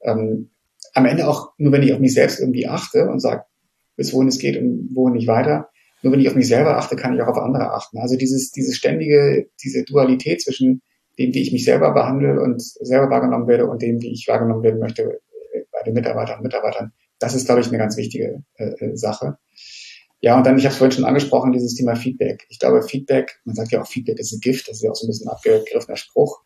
am Ende auch, nur wenn ich auf mich selbst irgendwie achte und sage, bis wohin es geht und wohin nicht weiter, nur wenn ich auf mich selber achte, kann ich auch auf andere achten. Also diese Dualität zwischen dem, wie ich mich selber behandle und selber wahrgenommen werde und dem, wie ich wahrgenommen werden möchte bei den Mitarbeiterinnen und Mitarbeitern, das ist, glaube ich, eine ganz wichtige Sache. Ja, und dann, ich habe es vorhin schon angesprochen, dieses Thema Feedback. Ich glaube, Feedback, man sagt ja auch, Feedback ist ein Gift, das ist ja auch so ein bisschen abgegriffener Spruch.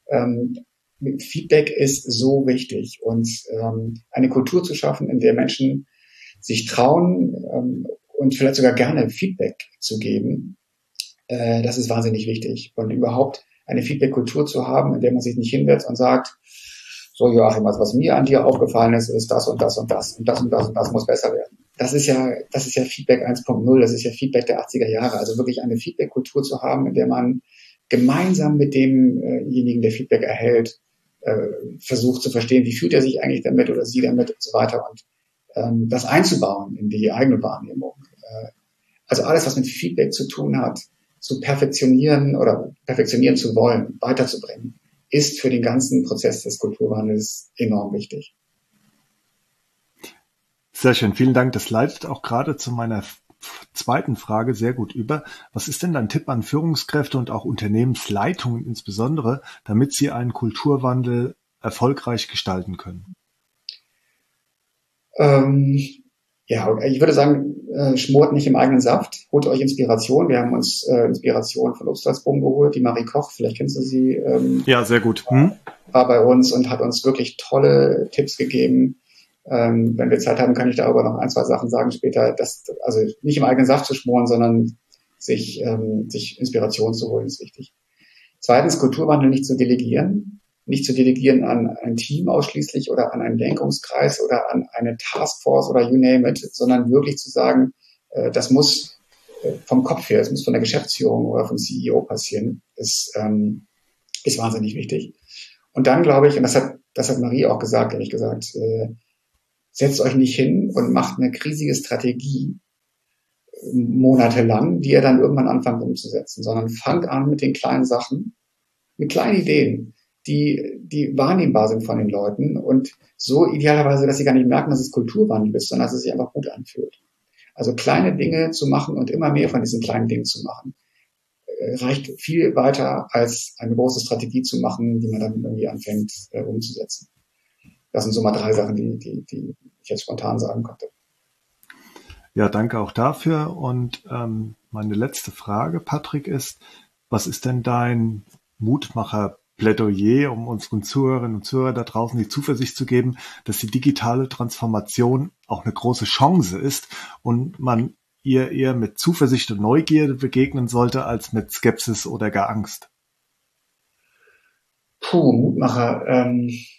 Feedback ist so wichtig und eine Kultur zu schaffen, in der Menschen sich trauen und vielleicht sogar gerne Feedback zu geben, das ist wahnsinnig wichtig. Und überhaupt eine Feedback-Kultur zu haben, in der man sich nicht hinsetzt und sagt, so Joachim, was mir an dir aufgefallen ist das und das und das und das und das und das muss besser werden. Das ist ja Feedback 1.0, das ist ja Feedback der 80er Jahre. Also wirklich eine Feedback-Kultur zu haben, in der man gemeinsam mit demjenigen, der Feedback erhält, versucht zu verstehen, wie fühlt er sich eigentlich damit oder sie damit und so weiter und das einzubauen in die eigene Wahrnehmung. Also alles, was mit Feedback zu tun hat, zu perfektionieren oder perfektionieren zu wollen, weiterzubringen. ist für den ganzen Prozess des Kulturwandels enorm wichtig. Sehr schön, vielen Dank. Das leitet auch gerade zu meiner zweiten Frage sehr gut über. Was ist denn dein Tipp an Führungskräfte und auch Unternehmensleitungen insbesondere, damit sie einen Kulturwandel erfolgreich gestalten können? Ja, ich würde sagen, schmort nicht im eigenen Saft, holt euch Inspiration. Wir haben uns Inspiration von Obstalsboom geholt, die Marie Koch, vielleicht kennst du sie. Ja, sehr gut. War bei uns und hat uns wirklich tolle Tipps gegeben. Wenn wir Zeit haben, kann ich darüber noch ein, zwei Sachen sagen später. Also nicht im eigenen Saft zu schmoren, sondern sich Inspiration zu holen, ist wichtig. Zweitens, Kulturwandel nicht zu delegieren. Nicht zu delegieren an ein Team ausschließlich oder an einen Lenkungskreis oder an eine Taskforce oder you name it, sondern wirklich zu sagen, das muss vom Kopf her, das muss von der Geschäftsführung oder vom CEO passieren, ist wahnsinnig wichtig. Und dann glaube ich, und das hat Marie auch gesagt, ehrlich gesagt, setzt euch nicht hin und macht eine riesige Strategie monatelang, die ihr dann irgendwann anfangt umzusetzen, sondern fangt an mit den kleinen Sachen, mit kleinen Ideen, die wahrnehmbar sind von den Leuten und so idealerweise, dass sie gar nicht merken, dass es Kulturwandel ist, sondern dass es sich einfach gut anfühlt. Also kleine Dinge zu machen und immer mehr von diesen kleinen Dingen zu machen, reicht viel weiter, als eine große Strategie zu machen, die man dann irgendwie anfängt umzusetzen. Das sind so mal 3 Sachen, die ich jetzt spontan sagen konnte. Ja, danke auch dafür. Und meine letzte Frage, Patrick, ist, was ist denn dein Mutmacher-Plädoyer, um unseren Zuhörerinnen und Zuhörern da draußen die Zuversicht zu geben, dass die digitale Transformation auch eine große Chance ist und man ihr eher mit Zuversicht und Neugierde begegnen sollte, als mit Skepsis oder gar Angst? Mutmacher.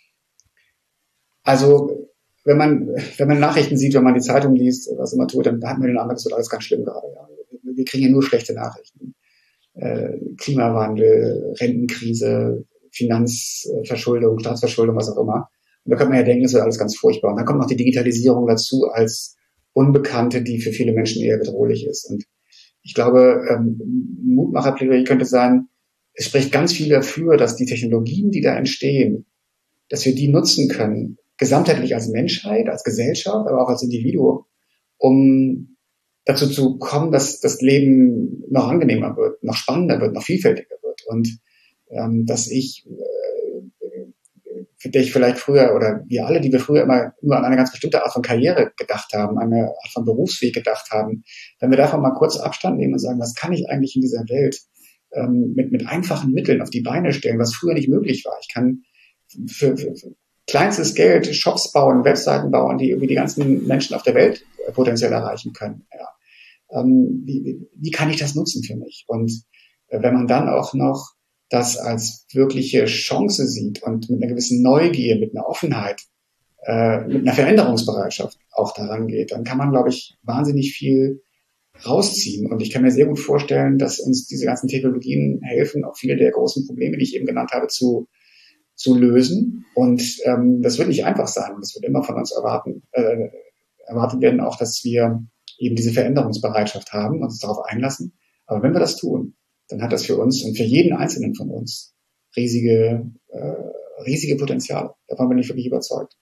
Also wenn man Nachrichten sieht, wenn man die Zeitung liest, was immer tut, dann hat man den Eindruck, das wird alles ganz schlimm gerade. Ja. Wir kriegen hier nur schlechte Nachrichten. Klimawandel, Rentenkrise, Finanzverschuldung, Staatsverschuldung, was auch immer. Und da kann man ja denken, das wird alles ganz furchtbar. Und dann kommt noch die Digitalisierung dazu als Unbekannte, die für viele Menschen eher bedrohlich ist. Und ich glaube, Mutmacherplädoyer könnte sein, es spricht ganz viel dafür, dass die Technologien, die da entstehen, dass wir die nutzen können, gesamtheitlich als Menschheit, als Gesellschaft, aber auch als Individuum, um dazu zu kommen, dass das Leben noch angenehmer wird, noch spannender wird, noch vielfältiger wird. Und dass ich vielleicht früher oder wir alle, die wir früher immer nur an eine ganz bestimmte Art von Karriere gedacht haben, eine Art von Berufsweg gedacht haben, wenn wir davon mal kurz Abstand nehmen und sagen, was kann ich eigentlich in dieser Welt mit einfachen Mitteln auf die Beine stellen, was früher nicht möglich war. Ich kann für kleinstes Geld Shops bauen, Webseiten bauen, die irgendwie die ganzen Menschen auf der Welt potenziell erreichen können. Ja. Wie kann ich das nutzen für mich? Und wenn man dann auch noch das als wirkliche Chance sieht und mit einer gewissen Neugier, mit einer Offenheit, mit einer Veränderungsbereitschaft auch daran geht, dann kann man, glaube ich, wahnsinnig viel rausziehen. Und ich kann mir sehr gut vorstellen, dass uns diese ganzen Technologien helfen, auch viele der großen Probleme, die ich eben genannt habe, zu lösen. Und das wird nicht einfach sein. Das wird immer von uns erwartet werden, auch dass wir eben diese Veränderungsbereitschaft haben und uns darauf einlassen. Aber wenn wir das tun, dann hat das für uns und für jeden Einzelnen von uns riesige Potenziale. Davon bin ich wirklich überzeugt.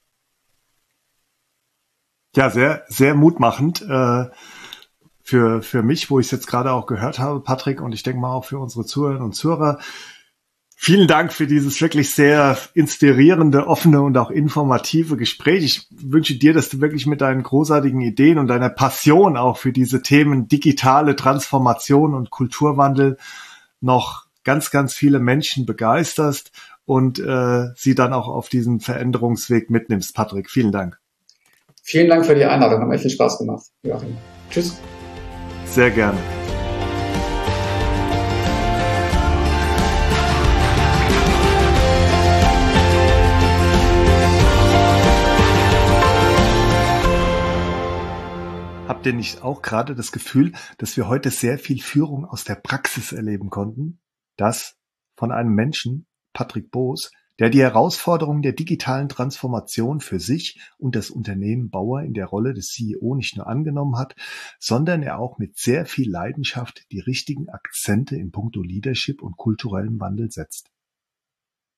Ja, sehr, sehr mutmachend für mich, wo ich es jetzt gerade auch gehört habe, Patrick, und ich denke mal auch für unsere Zuhörerinnen und Zuhörer. Vielen Dank für dieses wirklich sehr inspirierende, offene und auch informative Gespräch. Ich wünsche dir, dass du wirklich mit deinen großartigen Ideen und deiner Passion auch für diese Themen digitale Transformation und Kulturwandel noch ganz, ganz viele Menschen begeisterst und sie dann auch auf diesen Veränderungsweg mitnimmst. Patrick, vielen Dank. Vielen Dank für die Einladung. Hat mir viel Spaß gemacht. Joachim. Tschüss. Sehr gerne. Habt ihr nicht auch gerade das Gefühl, dass wir heute sehr viel Führung aus der Praxis erleben konnten? Das von einem Menschen, Patrick Boos, der die Herausforderungen der digitalen Transformation für sich und das Unternehmen Bauer in der Rolle des CEO nicht nur angenommen hat, sondern er auch mit sehr viel Leidenschaft die richtigen Akzente in puncto Leadership und kulturellem Wandel setzt.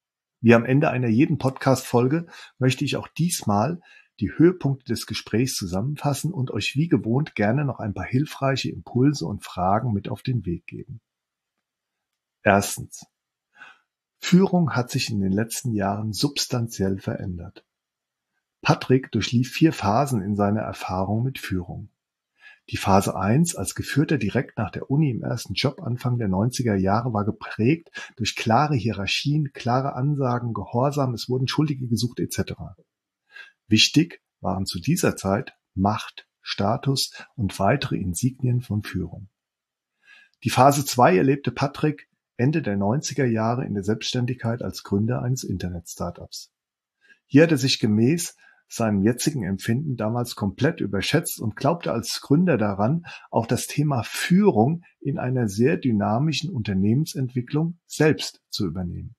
Wie am Ende einer jeden Podcast-Folge möchte ich auch diesmal die Höhepunkte des Gesprächs zusammenfassen und euch wie gewohnt gerne noch ein paar hilfreiche Impulse und Fragen mit auf den Weg geben. Erstens. Führung hat sich in den letzten Jahren substanziell verändert. Patrick durchlief 4 Phasen in seiner Erfahrung mit Führung. Die Phase 1 als Geführter direkt nach der Uni im ersten Job Anfang der 90er Jahre war geprägt durch klare Hierarchien, klare Ansagen, Gehorsam, es wurden Schuldige gesucht etc. Wichtig waren zu dieser Zeit Macht, Status und weitere Insignien von Führung. Die Phase 2 erlebte Patrick Ende der 90er Jahre in der Selbstständigkeit als Gründer eines Internet-Startups. Hier hat er sich gemäß seinem jetzigen Empfinden damals komplett überschätzt und glaubte als Gründer daran, auch das Thema Führung in einer sehr dynamischen Unternehmensentwicklung selbst zu übernehmen.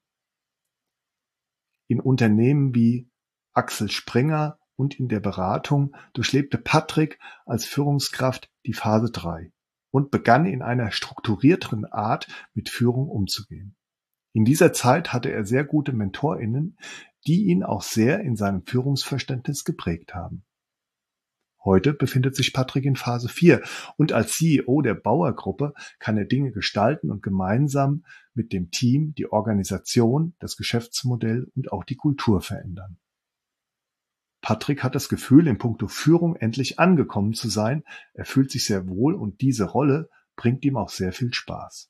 In Unternehmen wie Axel Springer und in der Beratung durchlebte Patrick als Führungskraft die Phase 3 und begann in einer strukturierteren Art mit Führung umzugehen. In dieser Zeit hatte er sehr gute MentorInnen, die ihn auch sehr in seinem Führungsverständnis geprägt haben. Heute befindet sich Patrick in Phase 4 und als CEO der Bauer-Gruppe kann er Dinge gestalten und gemeinsam mit dem Team die Organisation, das Geschäftsmodell und auch die Kultur verändern. Patrick hat das Gefühl, in puncto Führung endlich angekommen zu sein. Er fühlt sich sehr wohl und diese Rolle bringt ihm auch sehr viel Spaß.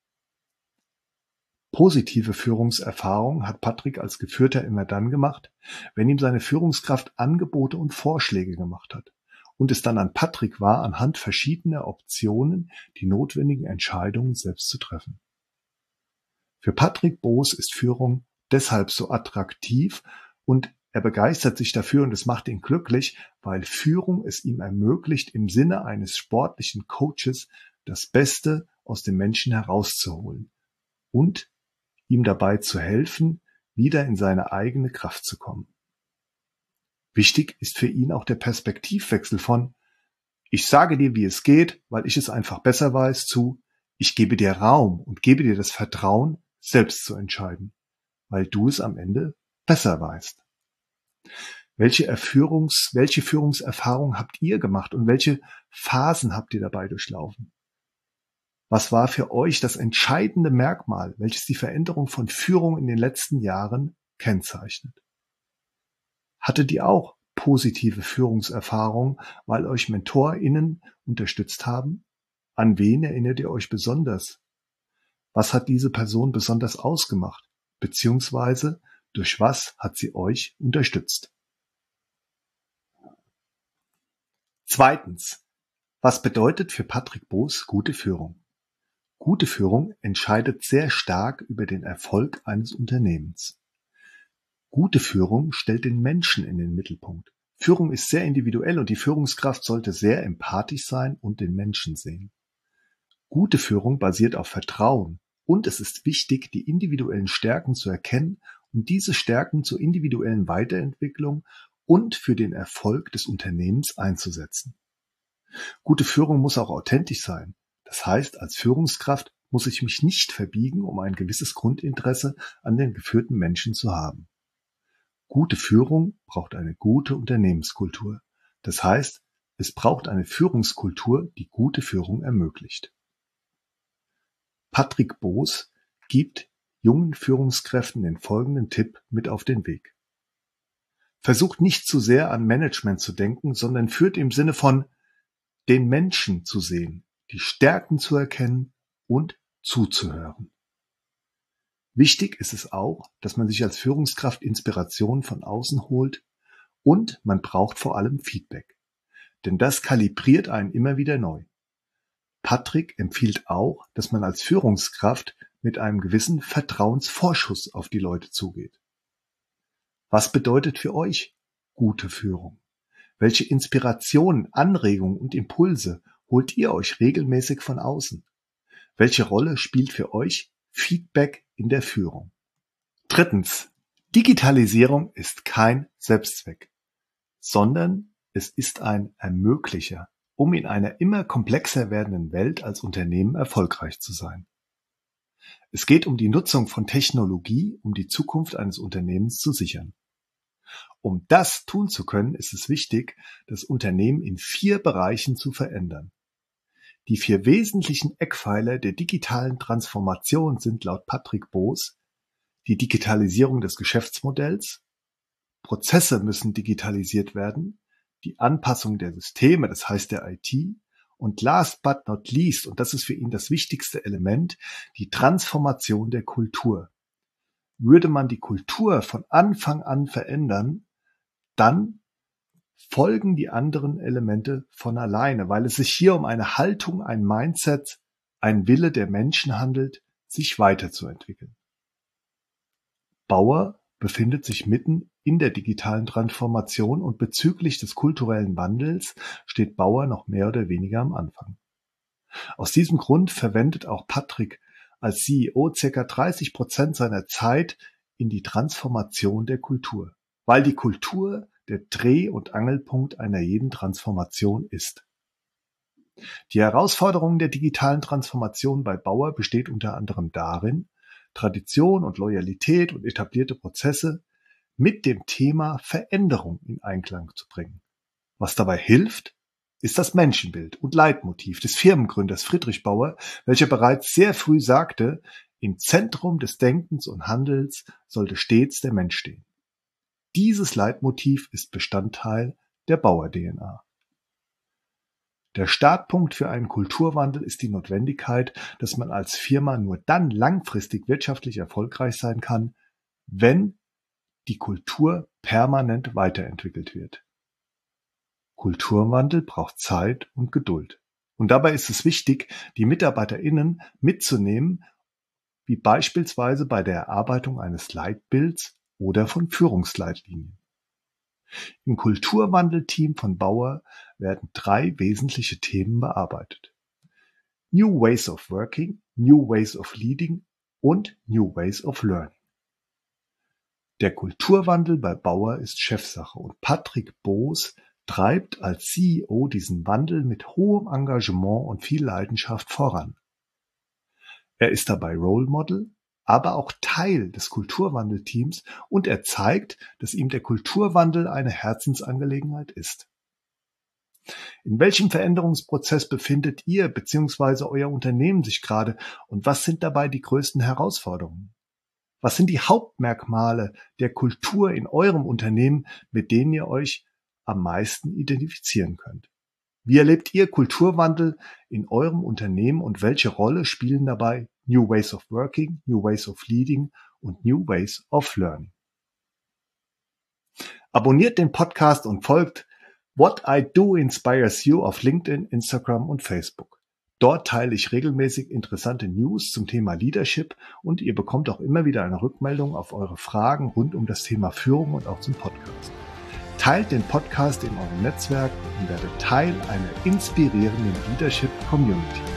Positive Führungserfahrung hat Patrick als Geführter immer dann gemacht, wenn ihm seine Führungskraft Angebote und Vorschläge gemacht hat und es dann an Patrick war, anhand verschiedener Optionen die notwendigen Entscheidungen selbst zu treffen. Für Patrick Boos ist Führung deshalb so attraktiv und er begeistert sich dafür und es macht ihn glücklich, weil Führung es ihm ermöglicht, im Sinne eines sportlichen Coaches das Beste aus dem Menschen herauszuholen und ihm dabei zu helfen, wieder in seine eigene Kraft zu kommen. Wichtig ist für ihn auch der Perspektivwechsel von ich sage dir, wie es geht, weil ich es einfach besser weiß, zu ich gebe dir Raum und gebe dir das Vertrauen, selbst zu entscheiden, weil du es am Ende besser weißt. Welche Führungserfahrung habt ihr gemacht und welche Phasen habt ihr dabei durchlaufen? Was war für euch das entscheidende Merkmal, welches die Veränderung von Führung in den letzten Jahren kennzeichnet? Hattet ihr auch positive Führungserfahrungen, weil euch MentorInnen unterstützt haben? An wen erinnert ihr euch besonders? Was hat diese Person besonders ausgemacht? Beziehungsweise durch was hat sie euch unterstützt? Zweitens. Was bedeutet für Patrick Boos gute Führung? Gute Führung entscheidet sehr stark über den Erfolg eines Unternehmens. Gute Führung stellt den Menschen in den Mittelpunkt. Führung ist sehr individuell und die Führungskraft sollte sehr empathisch sein und den Menschen sehen. Gute Führung basiert auf Vertrauen und es ist wichtig, die individuellen Stärken zu erkennen und diese Stärken zur individuellen Weiterentwicklung und für den Erfolg des Unternehmens einzusetzen. Gute Führung muss auch authentisch sein. Das heißt, als Führungskraft muss ich mich nicht verbiegen, um ein gewisses Grundinteresse an den geführten Menschen zu haben. Gute Führung braucht eine gute Unternehmenskultur. Das heißt, es braucht eine Führungskultur, die gute Führung ermöglicht. Patrick Boos gibt jungen Führungskräften den folgenden Tipp mit auf den Weg. Versucht nicht zu sehr an Management zu denken, sondern führt im Sinne von den Menschen zu sehen, die Stärken zu erkennen und zuzuhören. Wichtig ist es auch, dass man sich als Führungskraft Inspiration von außen holt und man braucht vor allem Feedback. Denn das kalibriert einen immer wieder neu. Patrick empfiehlt auch, dass man als Führungskraft mit einem gewissen Vertrauensvorschuss auf die Leute zugeht. Was bedeutet für euch gute Führung? Welche Inspirationen, Anregungen und Impulse holt ihr euch regelmäßig von außen? Welche Rolle spielt für euch Feedback in der Führung? Drittens. Digitalisierung ist kein Selbstzweck, sondern es ist ein Ermöglicher, um in einer immer komplexer werdenden Welt als Unternehmen erfolgreich zu sein. Es geht um die Nutzung von Technologie, um die Zukunft eines Unternehmens zu sichern. Um das tun zu können, ist es wichtig, das Unternehmen in 4 Bereichen zu verändern. Die 4 wesentlichen Eckpfeiler der digitalen Transformation sind laut Patrick Boos die Digitalisierung des Geschäftsmodells, Prozesse müssen digitalisiert werden, die Anpassung der Systeme, das heißt der IT, und last but not least, und das ist für ihn das wichtigste Element, die Transformation der Kultur. Würde man die Kultur von Anfang an verändern, dann folgen die anderen Elemente von alleine, weil es sich hier um eine Haltung, ein Mindset, ein Wille der Menschen handelt, sich weiterzuentwickeln. Bauer befindet sich mitten in der digitalen Transformation und bezüglich des kulturellen Wandels steht Bauer noch mehr oder weniger am Anfang. Aus diesem Grund verwendet auch Patrick als CEO ca. 30% seiner Zeit in die Transformation der Kultur, weil die Kultur der Dreh- und Angelpunkt einer jeden Transformation ist. Die Herausforderung der digitalen Transformation bei Bauer besteht unter anderem darin, Tradition und Loyalität und etablierte Prozesse mit dem Thema Veränderung in Einklang zu bringen. Was dabei hilft, ist das Menschenbild und Leitmotiv des Firmengründers Friedrich Bauer, welcher bereits sehr früh sagte, im Zentrum des Denkens und Handelns sollte stets der Mensch stehen. Dieses Leitmotiv ist Bestandteil der Bauer-DNA. Der Startpunkt für einen Kulturwandel ist die Notwendigkeit, dass man als Firma nur dann langfristig wirtschaftlich erfolgreich sein kann, wenn die Kultur permanent weiterentwickelt wird. Kulturwandel braucht Zeit und Geduld. Und dabei ist es wichtig, die MitarbeiterInnen mitzunehmen, wie beispielsweise bei der Erarbeitung eines Leitbilds oder von Führungsleitlinien. Im Kulturwandelteam von Bauer werden 3 wesentliche Themen bearbeitet. New Ways of Working, New Ways of Leading und New Ways of Learning. Der Kulturwandel bei Bauer ist Chefsache und Patrick Boos treibt als CEO diesen Wandel mit hohem Engagement und viel Leidenschaft voran. Er ist dabei Role Model, aber auch Teil des Kulturwandelteams und er zeigt, dass ihm der Kulturwandel eine Herzensangelegenheit ist. In welchem Veränderungsprozess befindet ihr bzw. euer Unternehmen sich gerade und was sind dabei die größten Herausforderungen? Was sind die Hauptmerkmale der Kultur in eurem Unternehmen, mit denen ihr euch am meisten identifizieren könnt? Wie erlebt ihr Kulturwandel in eurem Unternehmen und welche Rolle spielen dabei New Ways of Working, New Ways of Leading und New Ways of Learning? Abonniert den Podcast und folgt What I Do Inspires You auf LinkedIn, Instagram und Facebook. Dort teile ich regelmäßig interessante News zum Thema Leadership und ihr bekommt auch immer wieder eine Rückmeldung auf eure Fragen rund um das Thema Führung und auch zum Podcast. Teilt den Podcast in eurem Netzwerk und werdet Teil einer inspirierenden Leadership Community.